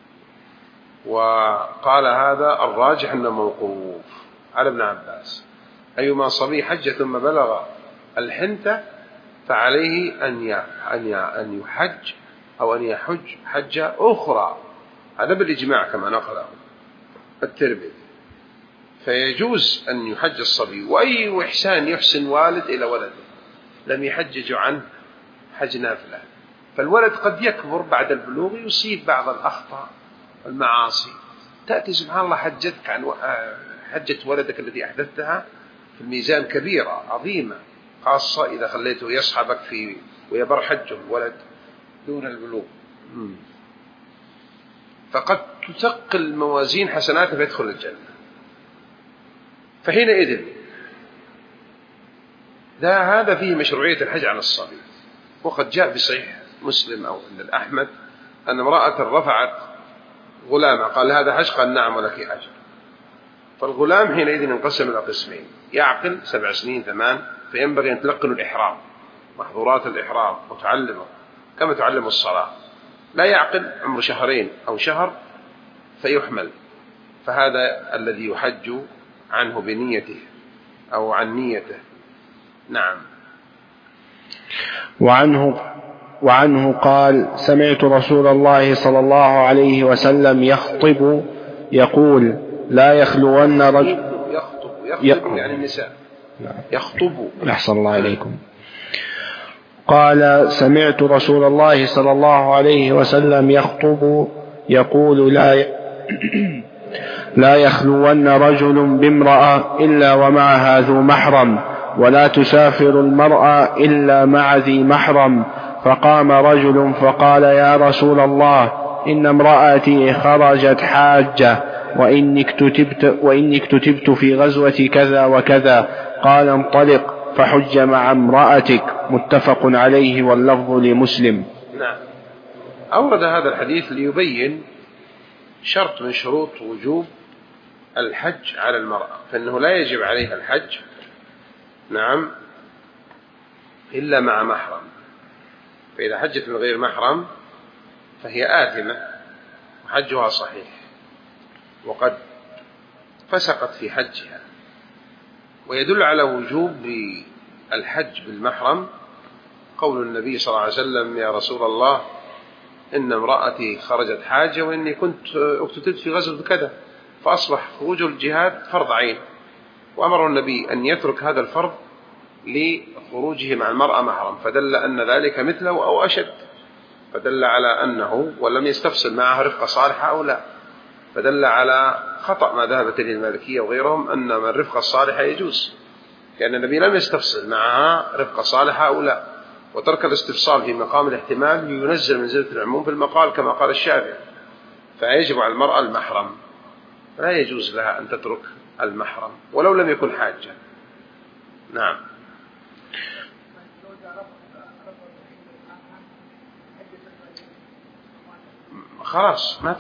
وقال هذا الراجح أنه موقوف على ابن عباس. أيما صبي حج ثم بلغ الحنث فعليه أن يحج أو أن يحج حجة أخرى، هذا بالإجماع كما نقله الترمذي. فيجوز أن يحج الصبي، وأي إحسان يحسن والد إلى ولده لم يحجج عنه حج نافلة. فالولد قد يكبر بعد البلوغ يصيب بعض الأخطاء والمعاصي، تأتي سبحان الله حجتك عن حجة ولدك الذي أحدثتها في الميزان كبيرة عظيمة، خاصة إذا خليته يصحبك في ويبر حجه الولد دون البلوغ، فقد تثقل موازين حسناته فيدخل الجنة. فحينئذ هذا فيه مشروعية الحج عن الصبي. وقد جاء بصحيح مسلم أو عند الأحمد أن امرأة رفعت غلامة، قال هذا حج؟ قال نعم ولك أجر. فالغلام حينئذ ينقسم إلى قسمين، يعقل 7 سنين 8، فينبغي أن تلقن الإحرام، محظورات الإحرام، وتعلمه كما تعلم الصلاة. لا يعقل عمر 2 أو شهر فيحمل، فهذا الذي يحج عنه بنيته أو عن نيته. نعم. وعنه قال سمعت رسول الله صلى الله عليه وسلم يخطب يقول لا يخلون رجل يخطب يعني النساء يخطب. أحسن الله إليكم. قال سمعت رسول الله صلى الله عليه وسلم يخطب يقول لا يخلون رجل بامرأة إلا ومعها ذو محرم، ولا تسافر المرأة إلا مع ذي محرم. فقام رجل فقال يا رسول الله إن امرأتي خرجت حاجة وإني اكتتبت في غزوة كذا وكذا. قال انطلق فحج مع امرأتك. متفق عليه واللفظ لمسلم. نعم. أورد هذا الحديث ليبين شرط من شروط وجوب الحج على المرأة، فإنه لا يجب عليها الحج نعم إلا مع محرم، فإذا حجت من غير محرم فهي آثمة وحجها صحيح وقد فسقت في حجها. ويدل على وجوب الحج بالمحرم قول النبي صلى الله عليه وسلم يا رسول الله إن امرأتي خرجت حاجة وإني كنت اقتتلت في غزوة كذا، فأصبح خروجه الجهاد فرض عين، وأمر النبي أن يترك هذا الفرض لخروجه مع المرأة محرم، فدل أن ذلك مثله أو أشد، فدل على أنه ولم يستفصل معها رفقة صالحة أو لا، فدل على خطأ ما ذهبت إليه المالكية وغيرهم أن من الرفقة الصالحة يجوز، لأن النبي لم يستفصل معها رفقة صالحة أو لا، وترك الاستفصال في مقام الاحتمال ينزل منزلة العموم في المقال كما قال الشافعي، فيجب على المرأة المحرم، لا يجوز لها أن تترك المحرم ولو لم يكن حاجة. نعم. خلاص ما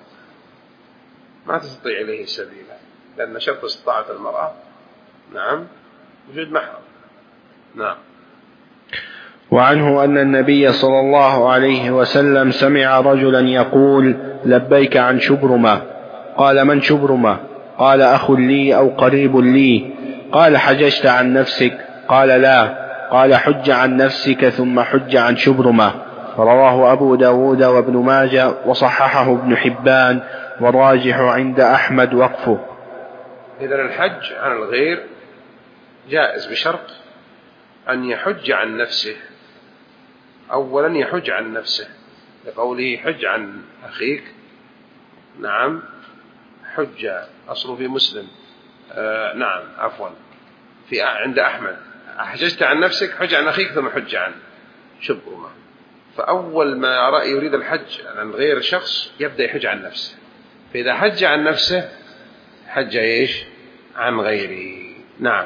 تستطيع إليه سبيلا، لأن شرط استطاعة المرأة نعم وجود محرم. نعم. وعنه أن النبي صلى الله عليه وسلم سمع رجلا يقول: لبيك عن شبرمة. قال: من شبرمة؟ قال: أخ لي أو قريب لي. قال: حججت عن نفسك؟ قال: لا. قال: حج عن نفسك ثم حج عن شبرمة. رواه أبو داود وابن ماجه وصححه ابن حبان، والراجح عند أحمد وقفه. إذن الحج عن الغير جائز بشرط أن يحج عن نفسه. أولا يحج عن نفسه لقوله حج عن أخيك. نعم. حج أصله في مسلم نعم عفوا في عند أحمد: حججت عن نفسك حج عن أخيك ثم حج عن شبرمة. فأول ما يريد الحج عن غير شخص يبدأ يحج عن نفسه، فإذا حج عن نفسه حج إيش عن غيره. نعم.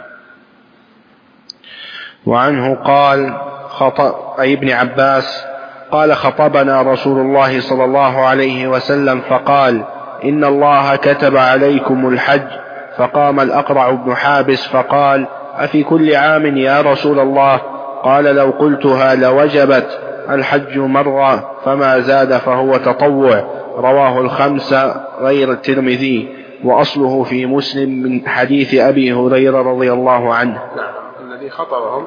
وعنه قال أي ابن عباس قال: خطبنا رسول الله صلى الله عليه وسلم فقال: إن الله كتب عليكم الحج. فقام الأقرع بن حابس فقال: أفي كل عام يا رسول الله؟ قال: لو قلتها لوجبت. الحج مرة فما زاد فهو تطوع. رواه الخمسة غير الترمذي، وأصله في مسلم من حديث أبي هريرة رضي الله عنه. نعم. الذي خطبهم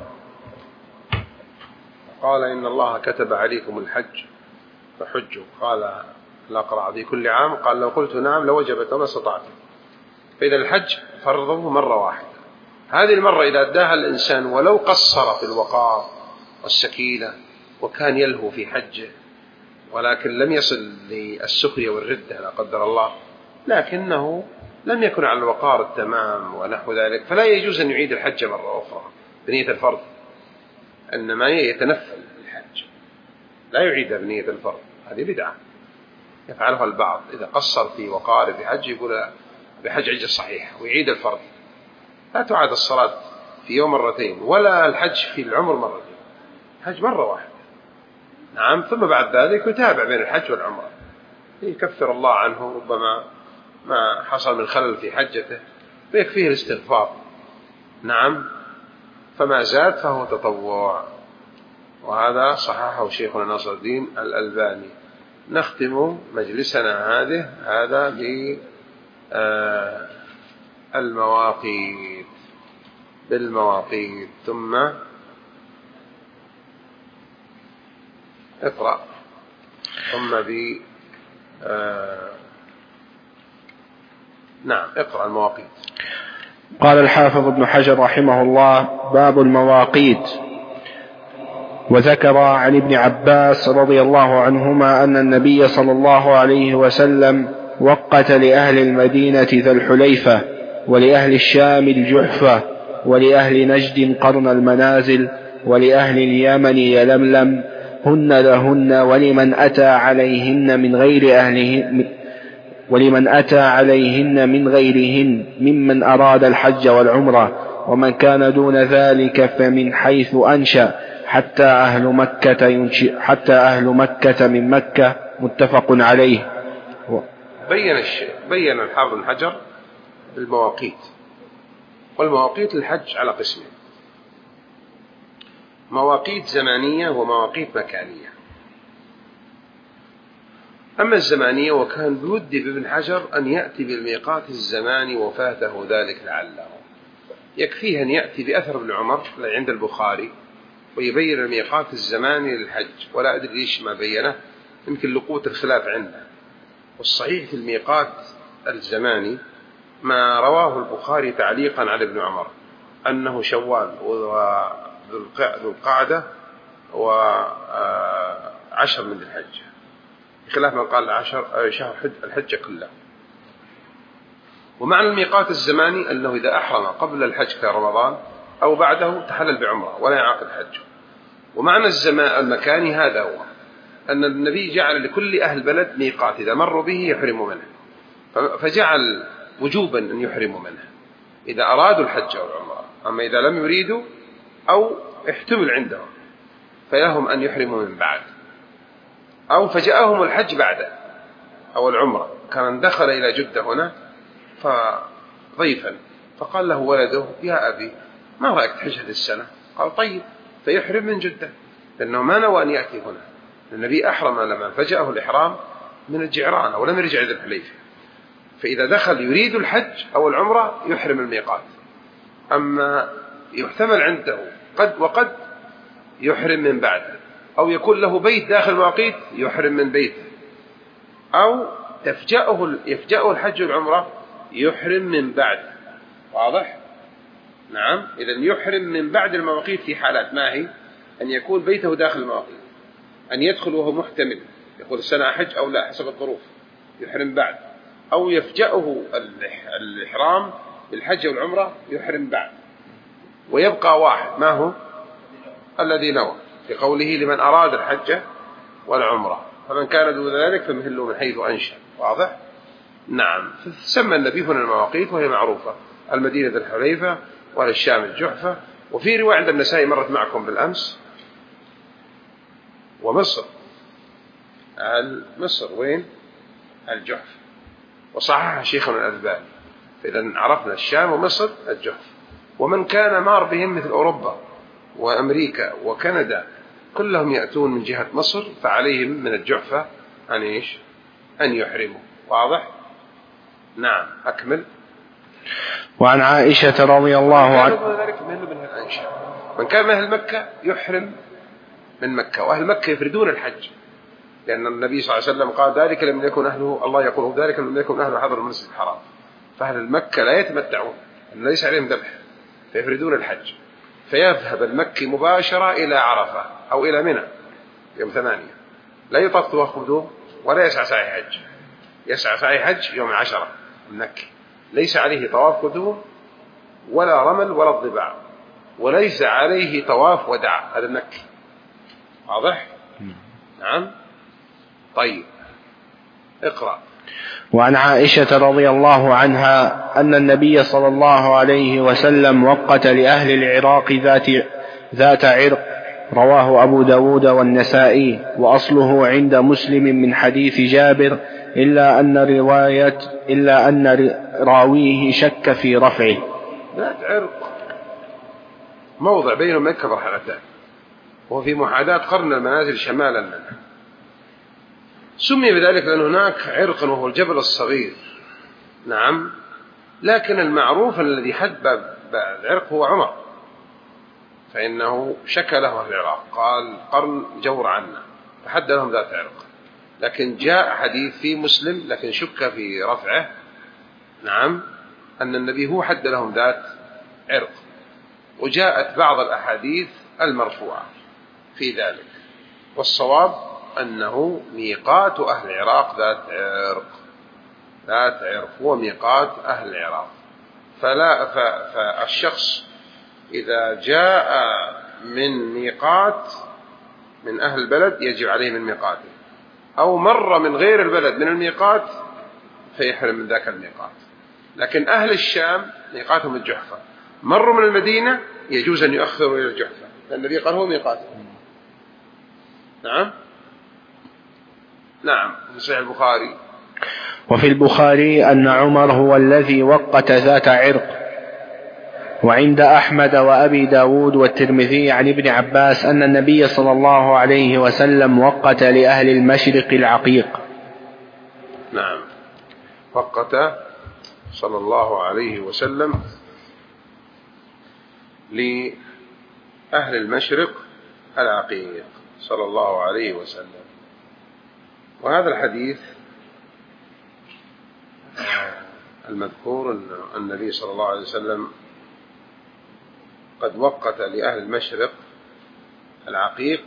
قال: إن الله كتب عليكم الحج فحجوا. قال الأقرع: في كل عام؟ قال: لو قلت نعم لوجبت وما استطعتم. فإذا الحج فرضه مرة واحدة، هذه المرة إذا أداها الإنسان ولو قصر في الوقار والسكينة وكان يلهو في حجه ولكن لم يصل للسخرية والردة لا قدر الله، لكنه لم يكن على الوقار التمام ونحو ذلك، فلا يجوز أن يعيد الحج مرة أخرى بنية الفرض، إنما يتنفل الحج لا يعيدها بنية الفرض، هذه بدعة يفعلها البعض. إذا قصر في وقار في حج يقول بحج عجة صحيح ويعيد الفرض. لا تعاد الصلاة في يوم مرتين ولا الحج في العمر مرتين، الحج مرة واحدة. نعم. ثم بعد ذلك يتابع بين الحج والعمرة، يكفر الله عنه ربما ما حصل من خلل في حجته فيكفيه الاستغفار. نعم. فما زاد فهو تطوع، وهذا صححه شيخنا ناصر الدين الألباني. نختم مجلسنا هذا بالمواقيت ثم اقرأ ثم نعم اقرأ المواقيت. قال الحافظ ابن حجر رحمه الله: باب المواقيت. وذكر عن ابن عباس رضي الله عنهما أن النبي صلى الله عليه وسلم وقت لأهل المدينة ذا الحليفة، ولأهل الشام الجحفة، ولأهل نجد قرن المنازل، ولأهل اليمن يلملم، هن لهن ولمن أتى عليهن من غيرهن ممن أراد الحج والعمرة، ومن كان دون ذلك فمن حيث أنشأ حتى أهل مكة من مكة. متفق عليه. بين الحافظ بن حجر المواقيت، والمواقيت الحج على قسمين: مواقيت زمانية ومواقيت مكانية. أما الزمانية وكان بود بابن حجر أن يأتي بالميقات الزماني وفاته ذلك لعله، يكفيه أن يأتي بأثر ابن عمر عند البخاري ويبين الميقات الزماني للحج، ولا أدري ليش ما بينه، يمكن لقوة الخلاف عنده. والصحيح في الميقات الزماني ما رواه البخاري تعليقا على ابن عمر أنه شوال وذو القعدة و10 من الحج، بخلاف من قال شهر الحج كله. ومعنى الميقات الزماني أنه إذا أحرم قبل الحج كرمضان أو بعده تحلل بعمرة ولا يعاقد حجه. ومعنى الزمان المكاني هذا هو أن النبي جعل لكل أهل بلد ميقات إذا مروا به يحرموا منه، فجعل وجوبا أن يحرموا منه إذا أرادوا الحج أو العمرة. أما إذا لم يريدوا أو احتمل عندهم فلهم أن يحرموا من بعد، أو فجاءهم الحج بعده أو العمرة. كان دخل إلى جدة هنا فضيفا فقال له ولده يا أبي ما رأيك تحج هذه السنة؟ قال طيب، فيحرم من جدة لأنه ما نوى أن يأتي هنا. النبي أحرم لما فجأه الإحرام من الجعرانة ولم يرجع إلى الحليفة، فإذا دخل يريد الحج أو العمرة يحرم الميقات. أما يحتمل عنده وقد يحرم من بعده، أو يكون له بيت داخل المواقيت يحرم من بيته، أو يفجأه الحج والعمرة يحرم من بعد. واضح؟ نعم. إذن يحرم من بعد المواقيت في حالات ما هي: أن يكون بيته داخل المواقيت، أن يدخل وهو محتمل يقول السنة حج أو لا حسب الظروف يحرم بعد، أو يفجأه الإحرام بالحج والعمرة يحرم بعد. ويبقى واحد ما هو الذي نوى، في قوله لمن أراد الحج والعمرة، فمن كان دون ذلك فمهله من حيث أنشأ. واضح؟ نعم. سمى النبي هنا المواقيت وهي معروفة: المدينة الحليفة، والشام الجحفة. وفي رواية عند النسائي مرت معكم بالأمس: ومصر. مصر وين؟ الجحفة. وصححها شيخنا الألباني. فإذا عرفنا الشام ومصر الجحفة. ومن كان مار بهم مثل أوروبا وأمريكا وكندا كلهم يأتون من جهة مصر، فعليهم من الجحفة أن يحرموا. واضح؟ نعم. أكمل. وعن عائشة رضي الله عنها من كان من أهل مكة يحرم من مكة، وأهل مكة يفردون الحج، لأن النبي صلى الله عليه وسلم قال ذلك لم يكن أهله، الله يقول ذلك لم يكن أهله حضر المسجد الحرام. فأهل المكة لا يتمتعون، ليس عليهم ذبح، فيفردون الحج، فيذهب المكي مباشرة إلى عرفة أو إلى منى يوم 8، لا يطف وخذوه ولا يسعى سعي حج. يسعى سعي حج يوم 10 المكي، ليس عليه طواف قدوم ولا رمل ولا الضباع، وليس عليه طواف وداع، هذا المكي. واضح؟ نعم. طيب اقرأ. وعن عائشة رضي الله عنها أن النبي صلى الله عليه وسلم وقت لأهل العراق ذات عرق، رواه أبو داود والنسائي، وأصله عند مسلم من حديث جابر، إلا أن راويه شك في رفعه. ذات عرق موضع بين مكة وبرحلتان، وفي محاذاة قرن المنازل شمالا منها. سمي بذلك لأن هناك عرقا وهو الجبل الصغير. نعم. لكن المعروف الذي حد العرق هو عمر، فإنه شكى له أهل العراق، قال قرن جور عنا، فحد لهم ذات عرق. لكن جاء حديث في مسلم لكن شك في رفعه، نعم، أن النبي هو حد لهم ذات عرق. وجاءت بعض الأحاديث المرفوعة في ذلك، والصواب أنه ميقات أهل العراق ذات عرق هو ميقات أهل العراق. فالشخص إذا جاء من ميقات من أهل البلد يجب عليه من ميقاته، أو مر من غير البلد من الميقات فيحرم من ذاك الميقات. لكن أهل الشام ميقاتهم الجحفة، مروا من المدينة يجوز أن يؤخروا إلى الجحفة، لأن النبي قال هو ميقاتهم. نعم. نعم. في صحيح البخاري. وفي البخاري أن عمر هو الذي وقت ذات عرق. وعند أحمد وأبي داود والترمذي عن ابن عباس أن النبي صلى الله عليه وسلم وقت لأهل المشرق العقيق. نعم. وقت صلى الله عليه وسلم لأهل المشرق العقيق صلى الله عليه وسلم. وهذا الحديث المذكور أن النبي صلى الله عليه وسلم قد وقت لأهل المشرق العقيق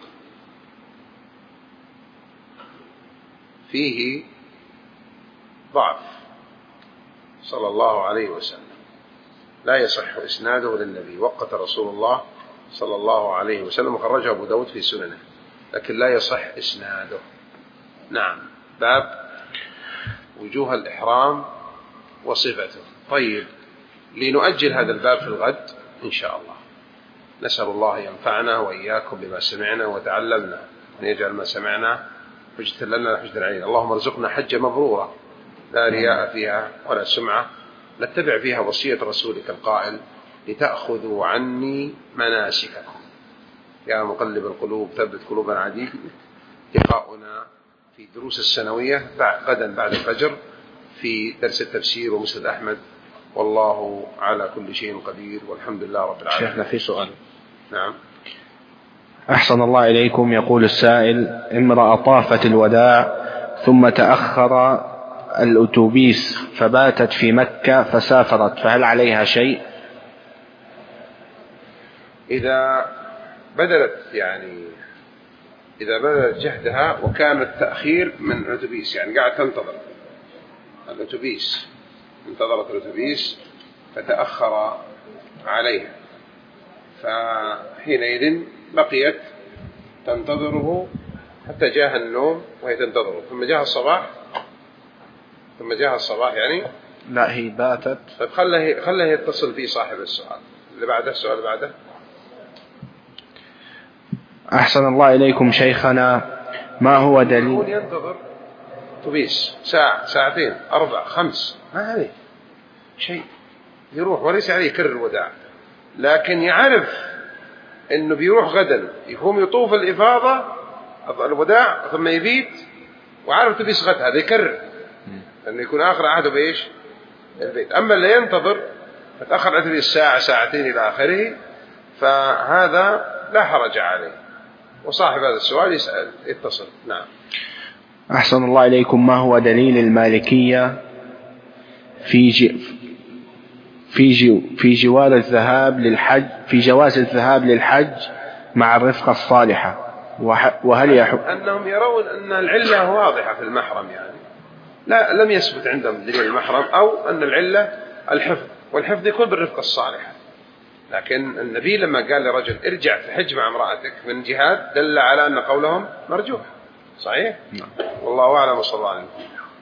فيه ضعف صلى الله عليه وسلم، لا يصح إسناده للنبي. وقت رسول الله صلى الله عليه وسلم وخرجه أبو داود في سننه، لكن لا يصح إسناده. نعم. باب وجوه الإحرام وصفته. طيب، لنؤجل هذا الباب في الغد إن شاء الله. نسأل الله ينفعنا وإياكم بما سمعنا وتعلمنا، وأن يجعل ما سمعنا حجة لنا لا حجة علينا. اللهم ارزقنا حجة مبرورة لا رياء فيها ولا سمعة، نتبع فيها وصية رسولك القائل: لتأخذوا عني مناسككم. يا مقلب القلوب ثبت قلوبنا على دينك. لقاؤنا في دروس السنوية غدا بعد الفجر في درس التفسير ومسند أحمد، والله على كل شيء قدير، والحمد لله رب العالمين. شيخنا في سؤال. نعم. أحسن الله إليكم. يقول السائل: امرأة طافت الوداع ثم تأخر الأتوبيس فباتت في مكة فسافرت، فهل عليها شيء؟ إذا بذلت جهدها وكان التأخير من الأتوبيس، يعني قاعد تنتظر الأتوبيس، انتظرت الأتوبيس فتأخر عليها، فحينئذ بقيت تنتظره حتى جاء النوم وهي تنتظره، ثم جاء الصباح يعني لا، هي باتت. طيب خلها يتصل فيه صاحب السؤال اللي بعده. السؤال اللي بعده. أحسن الله إليكم شيخنا، ما هو دليل ينتظر أتوبيس ساعة، ساعتين، 4، 5، ما عليه شيء، يروح وليس عليه يكرر الوداع، لكن يعرف إنه بيروح غدا، يقوم يطوف الإفاضة الوداع ثم يبيت، وعارف أتوبيس غد، هذا يكرر لأنه يكون آخر عهده بإيش؟ البيت. أما اللي ينتظر فتأخر أتوبيس ساعة، ساعتين إلى آخره، فهذا لا حرج عليه. وصاحب هذا السؤال يتصل. نعم. أحسن الله إليكم، ما هو دليل المالكية في جواز الذهاب للحج، في جواز الذهاب للحج مع الرفقة الصالحة؟ وهل أنهم يرون أن العلة واضحة في المحرم، يعني لا لم يثبت عندهم دليل المحرم، أو أن العلة الحفظ، والحفظ يكون بالرفقة الصالحة. لكن النبي لما قال لرجل ارجع في حج مع امرأتك من جهاد، دل على أن قولهم مرجوح. صحيح؟ والله أعلم وصلى الله عليه وسلم.